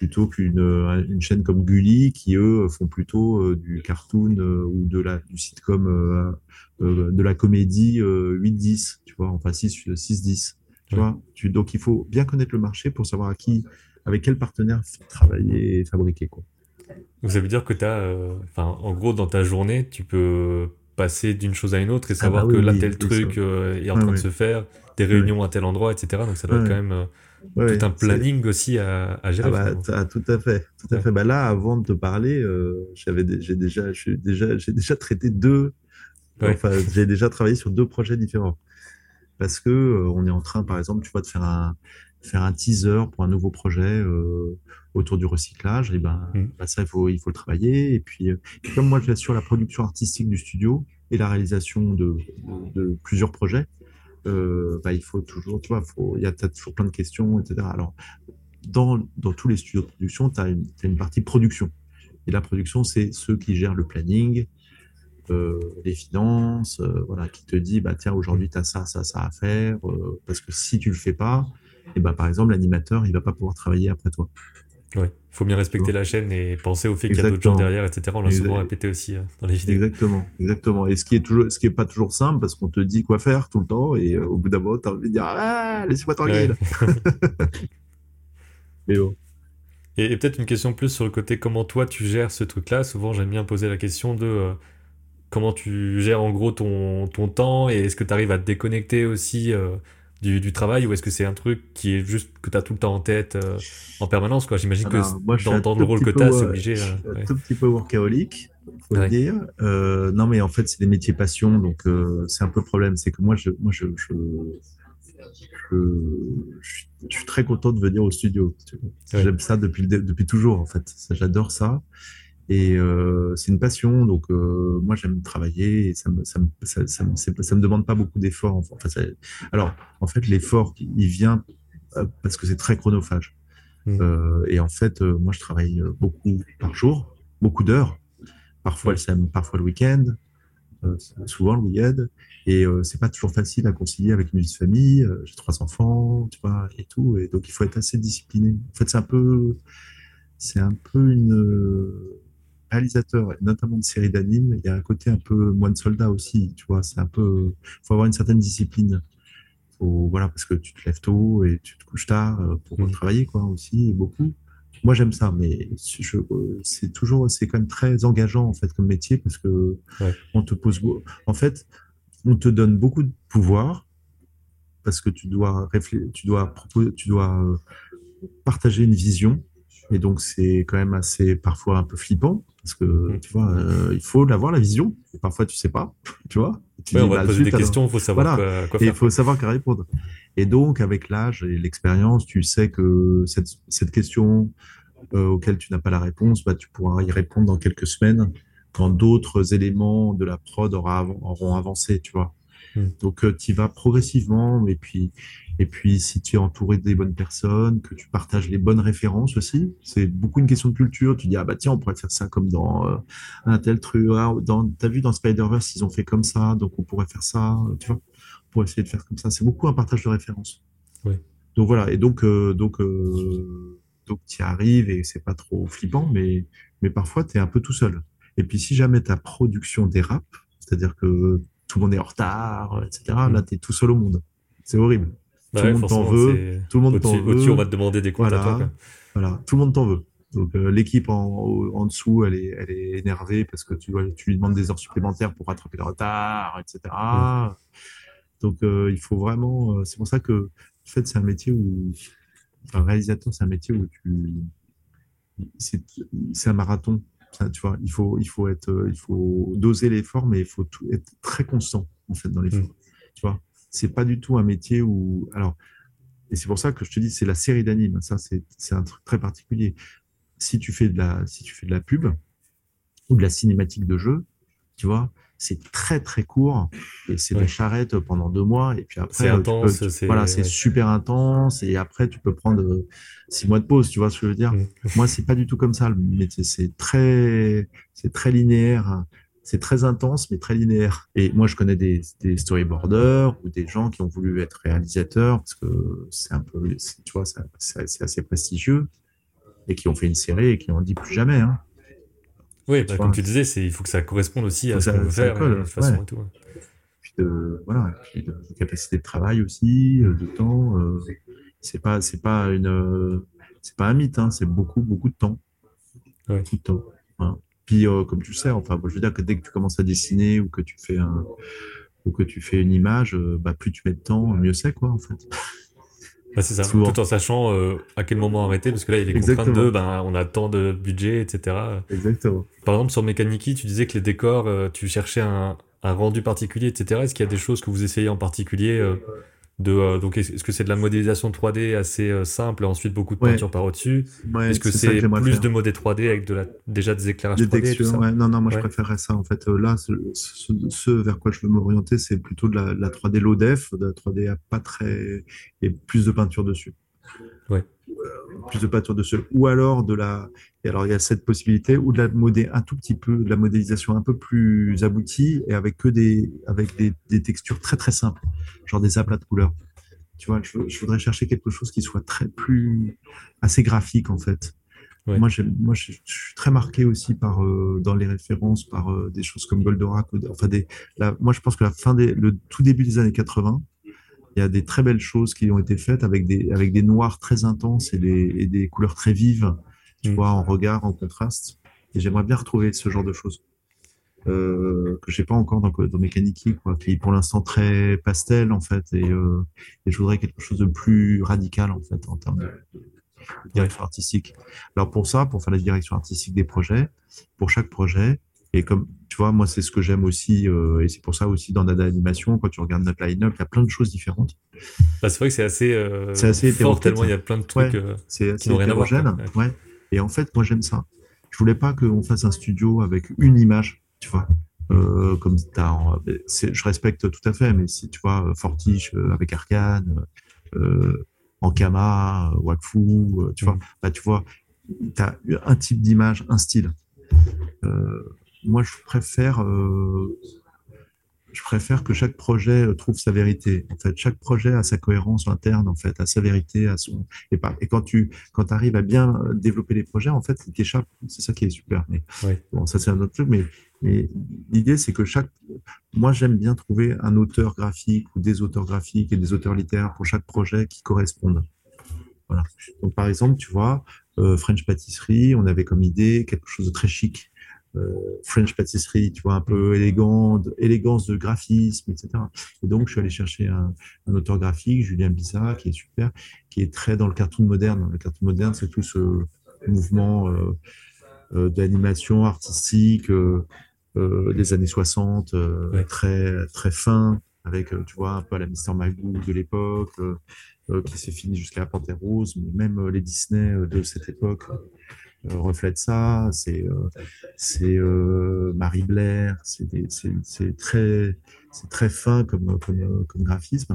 plutôt qu'une euh, une chaîne comme Gulli qui, eux, font plutôt euh, du cartoon euh, ou de la, du sitcom, euh, euh, de la comédie euh, huit dix, tu vois, enfin six six dix, tu Ouais. vois. Tu, donc, il faut bien connaître le marché pour savoir à qui, avec quel partenaire f- travailler et fabriquer, quoi. Donc ça veut dire que t'as, euh, enfin, en gros, dans ta journée, tu peux passer d'une chose à une autre et Ah bah savoir que oui, là, oui, tel oui, ça. truc euh, est en Ouais, train de ouais, se faire, des ouais, réunions à tel endroit, et cetera. Donc ça doit être quand ouais, même euh, ouais, tout ouais, un c'est, planning aussi à, à ah gérer bah, finalement. t'as- tout à fait, tout à Ouais. fait. Bah là, avant de te parler, euh, j'avais, dé- j'ai déjà, j'ai déjà, j'ai déjà traité deux, Ouais. enfin, j'ai déjà travaillé sur deux projets différents. Parce que euh, on est en train, par exemple, tu vois, de faire un, faire un teaser pour un nouveau projet euh, autour du recyclage. Et ben, Mm. bah, ça, il faut, il faut le travailler. Et puis, euh, comme moi, j'assure la production artistique du studio et la réalisation de, de, de plusieurs projets, euh, bah, il faut toujours, tu vois, faut, il y a peut-être toujours plein de questions, et cetera. Alors, dans, dans tous les studios de production, tu as une, t'as une partie production. Et la production, c'est ceux qui gèrent le planning, euh, les finances, euh, voilà, qui te dit, bah, tiens, Mm. aujourd'hui, tu as ça, ça, ça à faire, euh, parce que si tu le fais pas, et bah, par exemple, l'animateur, il va pas pouvoir travailler après toi. Ouais. Faut bien Tu respecter vois. la chaîne et penser au fait qu'il y a d'autres gens Exactement. derrière, et cetera. On l'a souvent Exa- répété aussi euh, dans les vidéos. Exactement, exactement. Et ce qui est toujours, ce qui est pas toujours simple, parce qu'on te dit quoi faire tout le temps, et euh, au bout d'un moment, tu as envie de dire, ah, laissez-moi Ouais. tranquille. Mais bon. Et, et peut-être une question plus sur le côté comment toi tu gères ce truc-là. Souvent, j'aime bien poser la question de euh, comment tu gères en gros ton, ton temps et est-ce que tu arrives à te déconnecter aussi euh, du, du travail ou est-ce que c'est un truc qui est juste que tu as tout le temps en tête euh, en permanence quoi. J'imagine que c- Alors, moi, je suis dans, un dans le tout rôle petit que peu, tu as, c'est wo- obligé. je euh, suis un ouais. tout petit peu workaholic, faut le Ouais. dire. Euh, non, mais en fait, c'est des métiers passion, donc euh, c'est un peu le problème. C'est que moi, je, moi, je, je, je, je suis je suis très content de venir au studio. Tu vois. Ouais. J'aime ça depuis, le dé- depuis toujours, en fait. Ça, j'adore ça. Et euh, c'est une passion, donc euh, moi, j'aime travailler et ça me, ça me, ça, ça me, c'est pas- ça me demande pas beaucoup d'efforts. Enfin, ça- alors, en fait, l'effort, il vient euh, parce que c'est très chronophage. Mm. Euh, et en fait, euh, moi, je travaille euh, beaucoup par jour, beaucoup d'heures, parfois le Ouais. samedi, parfois le week-end, euh, souvent le week-end. Et euh, c'est pas toujours facile à concilier avec une vie de famille. Euh, j'ai trois enfants, tu vois, et tout. Et donc, il faut être assez discipliné. En fait, c'est un peu, c'est un peu une euh, réalisateur, notamment de séries d'animes. Il y a un côté un peu moine soldat aussi, tu vois. C'est un peu, faut avoir une certaine discipline. Faut, voilà, parce que tu te lèves tôt et tu te couches tard euh, pour Mm. travailler, quoi, aussi, et beaucoup. Moi, j'aime ça, mais je, euh, c'est toujours, c'est quand même très engageant, en fait, comme métier, parce que Ouais. on te pose, beau- en fait, on te donne beaucoup de pouvoir, parce que tu dois réfléchir, tu dois proposer, tu dois euh, partager une vision, et donc c'est quand même assez, parfois un peu flippant, parce que, Mm. tu vois, euh, il faut l'avoir, la vision, et parfois tu sais pas, tu vois, et tu Ouais, on dis, va te bah, poser des zut, alors, questions, il faut savoir voilà, quoi, quoi et il faire faut quoi. savoir qu'à répondre. Et donc, avec l'âge et l'expérience, tu sais que cette, cette question euh, auquel tu n'as pas la réponse, bah, tu pourras y répondre dans quelques semaines quand d'autres éléments de la prod aura, auront avancé, tu vois. Mm. Donc, euh, tu y vas progressivement, et puis, et puis, si tu es entouré des bonnes personnes, que tu partages les bonnes références aussi, c'est beaucoup une question de culture. Tu dis, ah bah tiens, on pourrait faire ça comme dans euh, un tel truc. Ah, dans, t'as vu dans Spider-Verse, ils ont fait comme ça, donc on pourrait faire ça, tu vois, pour essayer de faire comme ça. C'est beaucoup un partage de références. Ouais. Donc voilà, et donc euh, donc euh, donc tu y arrives et c'est pas trop flippant, mais mais parfois tu es un peu tout seul. Et puis si jamais ta production dérape, c'est-à-dire que tout le monde est en retard, et cetera. Là, Mm. tu es tout seul au monde. C'est horrible. Bah Tout le ouais, monde t'en forcément, veut, c'est tout le monde t'en au-dessus, au-dessus, on va veut. te demander des comptes à toi quoi. Voilà, voilà, tout le monde t'en veut. Donc euh, l'équipe en, au- en dessous, elle est, elle est énervée parce que tu, vois, tu lui demandes des heures supplémentaires pour rattraper le retard, et Mm. cetera. Donc euh, il faut vraiment. euh, c'est pour ça que en fait c'est un métier où un réalisateur, c'est un métier où tu, c'est, c'est un marathon. Ça, tu vois, il faut, il faut être, euh, il faut doser l'effort, mais il faut tout, être très constant en fait dans Mm. l'effort. Tu vois, c'est pas du tout un métier où, alors, et c'est pour ça que je te dis, c'est la série d'animes. Ça, c'est, c'est un truc très particulier. Si tu fais de la, si tu fais de la pub ou de la cinématique de jeu, tu vois, c'est très très court et c'est de la Ouais. charrette pendant deux mois et puis C'est après euh, tu peux, intense, tu- voilà, c'est c'est ouais. super intense et après tu peux prendre euh, six mois de pause, tu vois ce que je veux dire? Mm. Moi, c'est pas du tout comme ça le métier, c'est très, c'est très linéaire, hein. C'est très intense mais très linéaire. Et moi, je connais des, des storyboarders ou des gens qui ont voulu être réalisateurs parce que c'est un peu, c'est- tu vois, c'est c'est- c'est assez prestigieux. et qui ont fait une série et qui n'en dit plus jamais, hein, Oui, tu bah, comme vois. tu disais, c'est, il faut que ça corresponde aussi Faut à que ce qu'on ça, veut ça faire et de colle, ouais. façon et tout. Ouais. Puis de, voilà, et puis de, de capacité de travail aussi, euh, de temps. Euh, c'est pas, c'est pas une, euh, c'est pas un mythe, hein, c'est beaucoup, beaucoup de temps, Ouais. beaucoup de temps. Voilà. Puis, euh, comme tu le sais, enfin, moi, je veux dire que dès que tu commences à dessiner ou que tu fais un, ou que tu fais une image, euh, bah, plus tu mets de temps, mieux c'est, quoi, en fait. Bah, c'est ça, tout Souvent. en sachant euh, à quel moment arrêter, parce que là, il y a les contraintes de, Exactement. ben, on a tant de budget, et cetera. Exactement. Par exemple, sur Mechaniki, tu disais que les décors, euh, tu cherchais un, un rendu particulier, et cetera. Est-ce qu'il y a des choses que vous essayez en particulier euh, de, euh, donc, est-ce est-ce que c'est de la modélisation trois D assez euh, simple et ensuite beaucoup de Ouais, peinture par au-dessus? ouais, Est-ce que c'est ça que c'est j'aimerais plus faire. de modé trois D avec de la, déjà des éclairages Des trois D et tout textures, ça? ouais. Non, non, moi je Ouais, préférerais ça. En fait, Euh, là, ce, ce- ce vers quoi je veux m'orienter, c'est plutôt de la, de la trois D low def, de la trois D à pas très, et plus de peinture dessus. ouais. Plus de peinture dessus. Ou alors de la, et alors il y a cette possibilité, ou de la modé un tout petit peu, de la modélisation un peu plus aboutie et avec que des, avec des, des textures très très simples, genre des aplats de couleurs. Tu vois, je, je voudrais chercher quelque chose qui soit très plus, assez graphique en fait. Ouais. Moi, j'aime- moi, je, je suis très marqué aussi par euh, dans les références par euh, des choses comme Goldorak. Ou des- enfin, des, la, moi, je pense que la fin des, le tout début des années quatre-vingts, il y a des très belles choses qui ont été faites avec des avec des noirs très intenses et des, et des couleurs très vives, tu Hmm. vois, en regard, en contraste. Et j'aimerais bien retrouver ce genre de choses euh, que j'ai pas encore dans, dans Mechaniki, quoi, qui est pour l'instant très pastel en fait. Et, euh, et je voudrais quelque chose de plus radical en fait en termes de Ouais. direction artistique. Alors pour ça, pour faire la direction artistique des projets, pour chaque projet, et comme tu vois, moi c'est ce que j'aime aussi, euh, et c'est pour ça aussi dans Dada Animation, quand tu regardes notre line-up, il y a plein de choses différentes. Bah, c'est vrai que c'est assez C'est euh, assez fort hétéroclite, tellement il y a plein de trucs ouais, euh, c'est qui assez n'ont rien à voir, quoi. hétérogène, Ouais. ouais. Et en fait, moi j'aime ça. Je voulais pas qu'on fasse un studio avec une image, tu vois. Euh, comme t'as, en- c'est- je respecte tout à fait, mais si tu vois Fortiche euh, avec Arcane, euh, Ankama, euh, Wakfu, euh, tu vois, Hmm. bah, tu vois, tu as un type d'image, un style. Euh, moi, je préfère, euh, je préfère que chaque projet euh, trouve sa vérité. En fait, chaque projet a sa cohérence interne, en fait, a sa vérité, à son. Et, pas... et quand tu quand arrives à bien euh, développer les projets, en fait, ils t'échappent. C'est ça qui est super. Mais Ouais. bon, ça c'est un autre truc. Mais, mais l'idée, c'est que chaque. Moi, j'aime bien trouver un auteur graphique ou des auteurs graphiques et des auteurs littéraires pour chaque projet qui correspondent. Voilà. Donc, par exemple, tu vois, euh, French Pâtisserie, on avait comme idée quelque chose de très chic. Euh, French Pâtisserie, tu vois, un Hmm. peu élégant, de- élégance de graphisme, et cetera. Et donc, je suis allé chercher un, un auteur graphique, Julien Bissat, qui est super, qui est très dans le cartoon moderne. Le cartoon moderne, c'est tout ce mouvement euh, euh, d'animation artistique euh, euh, des années soixante, euh, Ouais. très, très fin, avec, euh, tu vois, un peu à la Mister Magoo de l'époque, euh, euh, qui s'est fini jusqu'à la Panthère Rose, mais même euh, les Disney euh, de cette époque euh, reflètent ça. C'est euh, c'est euh, Marie Blair, c'est des- c'est c'est très, c'est très fin comme, comme, comme graphisme.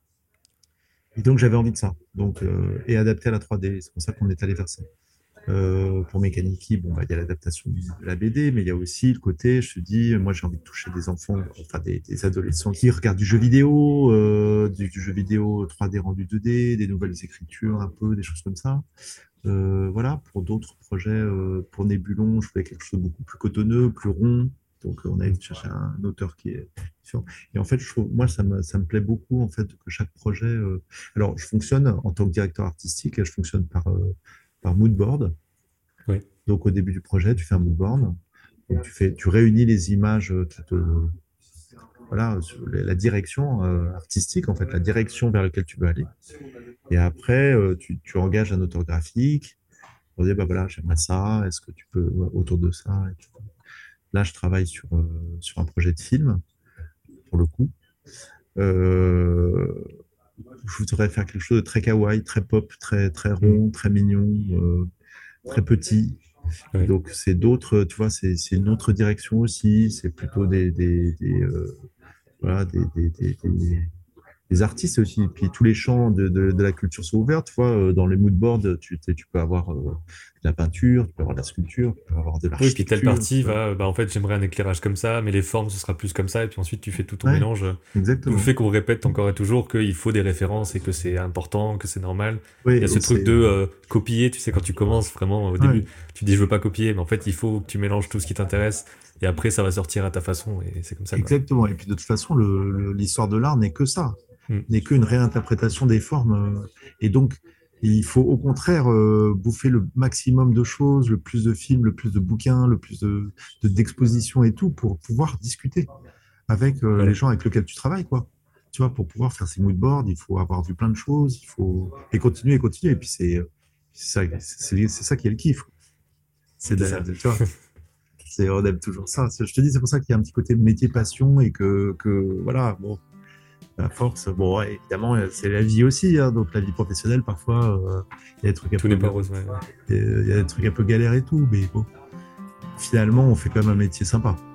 Et donc j'avais envie de ça, donc euh, et adapté à la trois D. C'est pour ça qu'on est allé vers ça. Euh, pour Mechaniki, bon, bah, il y a l'adaptation de la B D, mais il y a aussi le côté, je te dis, moi j'ai envie de toucher des enfants, enfin des, des adolescents qui regardent du jeu vidéo, euh, du, du jeu vidéo trois D rendu deux D, des nouvelles écritures un peu, des choses comme ça. Euh, voilà, pour d'autres projets, euh, pour Nébulon, je voulais quelque chose de beaucoup plus cotonneux, plus rond. Donc, euh, on a Hmm. été chercher un auteur qui est différent. Et en fait, je trouve, moi, ça me, ça me plaît beaucoup, en fait, que chaque projet. euh, Alors, je fonctionne en tant que directeur artistique, et je fonctionne par, euh, par mood board. Ouais. Donc, au début du projet, tu fais un mood board. Donc, tu fais, tu réunis les images qui te, voilà, sur la la direction euh, artistique, en fait, la direction vers laquelle tu veux aller. Et après, euh, tu, tu engages un auteur graphique pour dire, bah voilà, j'aimerais ça, est-ce que tu peux, ouais, autour de ça. Et cetera. Là, je travaille sur, euh, sur un projet de film, pour le coup. Euh, je voudrais faire quelque chose de très kawaii, très pop, très, très Hmm. rond, très mignon, euh, très petit. Ouais. Donc, c'est d'autres, tu vois, c'est c'est une autre direction aussi. C'est plutôt des, des, des, euh, voilà, des, des, des, des, des artistes aussi. Puis tous les champs de, de, de la culture sont ouverts. Tu vois, euh, dans les mood boards, tu, tu peux avoir euh, de la peinture, tu peux avoir de la sculpture, tu peux avoir de Oui, puis telle l'architecture. partie va, bah en fait j'aimerais un éclairage comme ça, mais les formes ce sera plus comme ça, et puis ensuite tu fais tout ton Ouais, mélange. D'où le exactement. fait qu'on répète encore et toujours qu'il faut des références et que c'est important, que c'est normal. Oui, Il y a ce et truc c'est de euh, copier, tu sais, quand tu commences vraiment au ouais, début, tu dis je veux pas copier, mais en fait il faut que tu mélanges tout ce qui t'intéresse, et après ça va sortir à ta façon, et c'est comme ça quoi. exactement. Et puis de toute façon, le- le- l'histoire de l'art n'est que ça, Hmm. n'est qu'une réinterprétation des formes. euh, Et donc, il faut au contraire euh, bouffer le maximum de choses, le plus de films, le plus de bouquins, le plus de, de- d'expositions et tout, pour pouvoir discuter avec euh, les Voilà. gens avec lesquels tu travailles, quoi. Tu vois, pour pouvoir faire ces moodboards, il faut avoir vu plein de choses, il faut et continuer et continuer. Et puis c'est c'est ça, c'est c'est ça qui est le kiff. C'est C'est de, ça. de- tu vois, c'est on aime toujours ça. C'est- Je te dis, c'est pour ça qu'il y a un petit côté métier passion et que que voilà, bon, à force, bon, ouais, évidemment, c'est la vie aussi, hein, donc la vie professionnelle, parfois, euh, il y a des trucs un Tout peu, n'est pas rose, ouais, ouais. il y a des trucs un peu galères et tout, mais bon, finalement, on fait quand même un métier sympa.